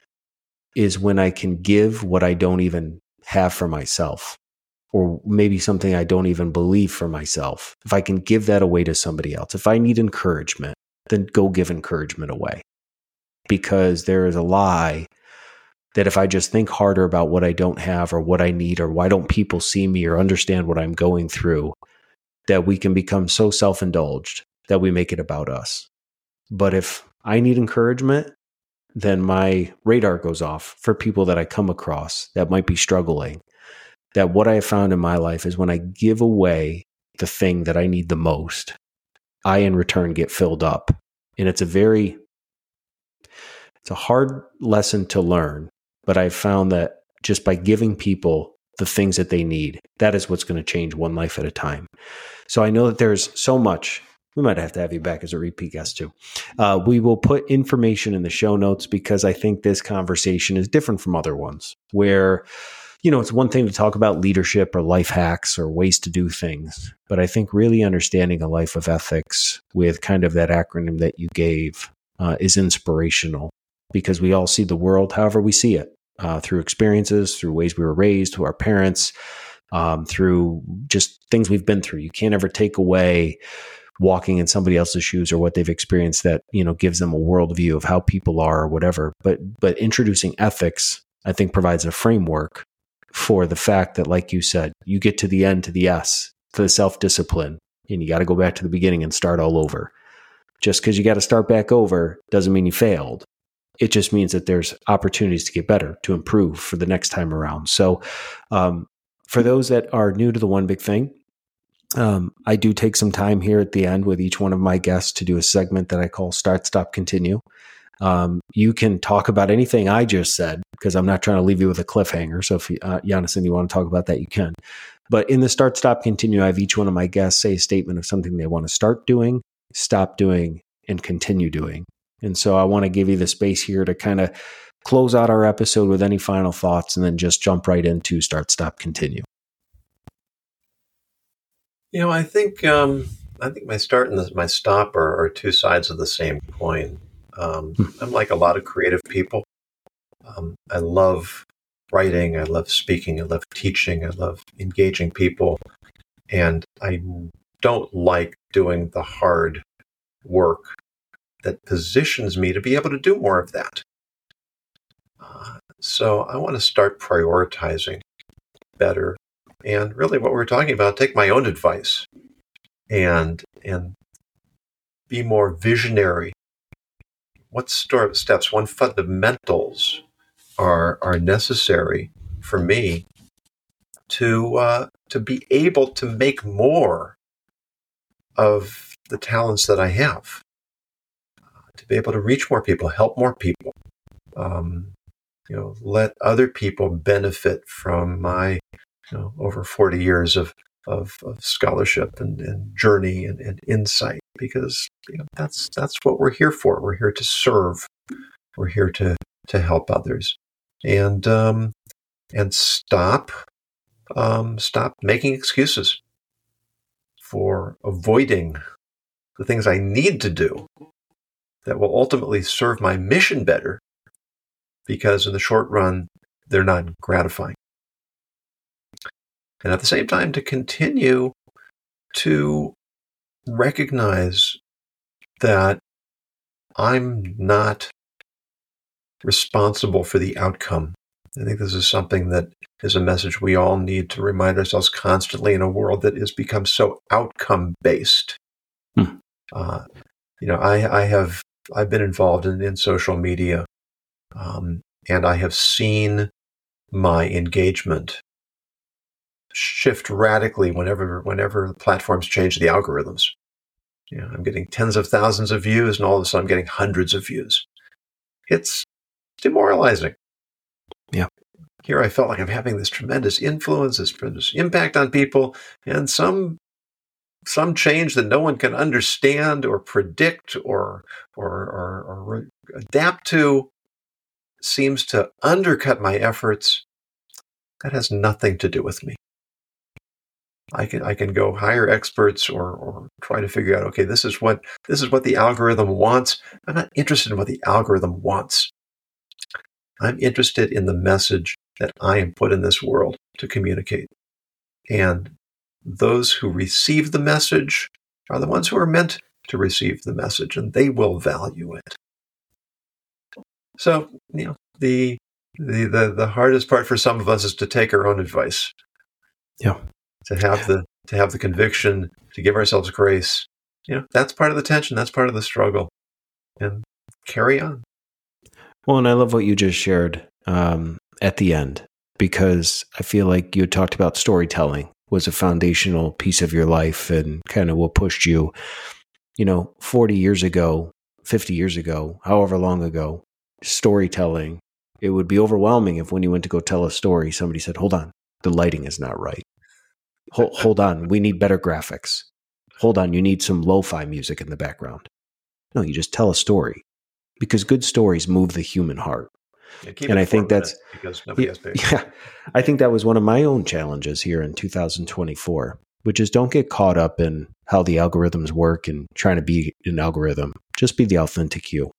is when I can give what I don't even have for myself, or maybe something I don't even believe for myself. If I can give that away to somebody else, if I need encouragement, then go give encouragement away. Because there is a lie that if I just think harder about what I don't have or what I need, or why don't people see me or understand what I'm going through, that we can become so self-indulged that we make it about us. But if I need encouragement, then my radar goes off for people that I come across that might be struggling. That what I have found in my life is when I give away the thing that I need the most, I in return get filled up. And it's a hard lesson to learn, but I've found that just by giving people the things that they need, that is what's going to change one life at a time. So I know that there's so much. We might have to have you back as a repeat guest too. We will put information in the show notes because I think this conversation is different from other ones where, it's one thing to talk about leadership or life hacks or ways to do things. But I think really understanding a life of ethics with kind of that acronym that you gave is inspirational because we all see the world however we see it, through experiences, through ways we were raised, through our parents, through just things we've been through. You can't ever take away walking in somebody else's shoes or what they've experienced that, gives them a worldview of how people are or whatever. But introducing ethics, I think, provides a framework for the fact that, like you said, you get to the end, to the S, to the self-discipline, and you got to go back to the beginning and start all over. Just because you got to start back over doesn't mean you failed. It just means that there's opportunities to get better, to improve for the next time around. So for those that are new to the One Big Thing, I do take some time here at the end with each one of my guests to do a segment that I call Start, Stop, Continue. You can talk about anything I just said because I'm not trying to leave you with a cliffhanger. So if Jonathan, you want to talk about that, you can. But in the Start, Stop, Continue, I have each one of my guests say a statement of something they want to start doing, stop doing, and continue doing. And so I want to give you the space here to kind of close out our episode with any final thoughts and then just jump right into Start, Stop, Continue. I think my start and my stop are two sides of the same coin. I'm like a lot of creative people. I love writing. I love speaking. I love teaching. I love engaging people. And I don't like doing the hard work that positions me to be able to do more of that. So I want to start prioritizing better. And really what we're talking about, take my own advice and be more visionary. What steps, what fundamentals are necessary for me to be able to make more of the talents that I have, to be able to reach more people, help more people, let other people benefit from my over 40 years of scholarship and journey and insight, because that's what we're here for. We're here to serve. We're here to help others, and stop making excuses for avoiding the things I need to do that will ultimately serve my mission better, because in the short run, they're not gratifying. And at the same time, to continue to recognize that I'm not responsible for the outcome. I think this is something that is a message we all need to remind ourselves constantly in a world that has become so outcome-based. I've been involved in social media, and I have seen my engagement shift radically whenever the platforms change the algorithms. I'm getting tens of thousands of views, and all of a sudden I'm getting hundreds of views. It's demoralizing. Yeah. Here I felt like I'm having this tremendous influence, this tremendous impact on people, and some change that no one can understand or predict or adapt to seems to undercut my efforts. That has nothing to do with me. I can go hire experts or try to figure out, okay, this is what the algorithm wants. I'm not interested in what the algorithm wants. I'm interested in the message that I am put in this world to communicate. And those who receive the message are the ones who are meant to receive the message, and they will value it. So, the hardest part for some of us is to take our own advice. Yeah. To have the conviction, to give ourselves grace. That's part of the tension. That's part of the struggle. And carry on. Well, and I love what you just shared at the end, because I feel like you had talked about storytelling was a foundational piece of your life and kind of what pushed you, 40 years ago, 50 years ago, however long ago, storytelling. It would be overwhelming if when you went to go tell a story, somebody said, hold on, the lighting is not right. Hold on, we need better graphics. Hold on, you need some lo-fi music in the background. No, you just tell a story, because good stories move the human heart. Yeah, and I think that's because nobody has patience. Yeah, I think that was one of my own challenges here in 2024, which is don't get caught up in how the algorithms work and trying to be an algorithm. Just be the authentic you.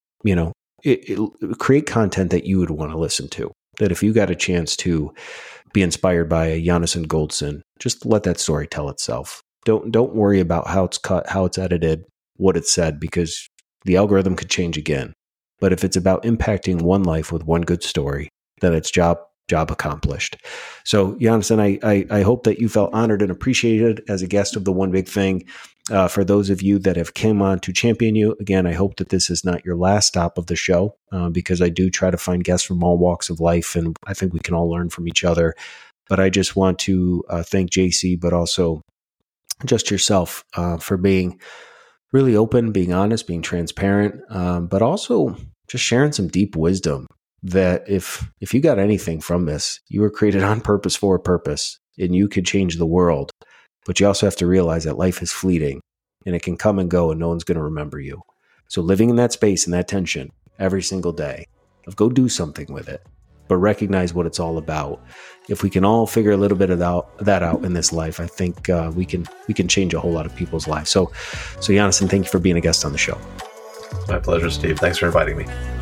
Create content that you would want to listen to. That if you got a chance to be inspired by a Jonathan Goldson, just let that story tell itself. Don't worry about how it's cut, how it's edited, what it said, because the algorithm could change again. But if it's about impacting one life with one good story, then it's job accomplished. So, Jonathan, I hope that you felt honored and appreciated as a guest of The One Big Thing. For those of you that have come on to champion you, again, I hope that this is not your last stop of the show, because I do try to find guests from all walks of life, and I think we can all learn from each other. But I just want to thank JC, but also just yourself for being really open, being honest, being transparent, but also just sharing some deep wisdom that if you got anything from this, you were created on purpose for a purpose, and you could change the world. But you also have to realize that life is fleeting and it can come and go and no one's going to remember you. So living in that space and that tension every single day of go do something with it, but recognize what it's all about. If we can all figure a little bit of that out in this life, I think we can change a whole lot of people's lives. So Jonathan, thank you for being a guest on the show. My pleasure, Steve. Thanks for inviting me.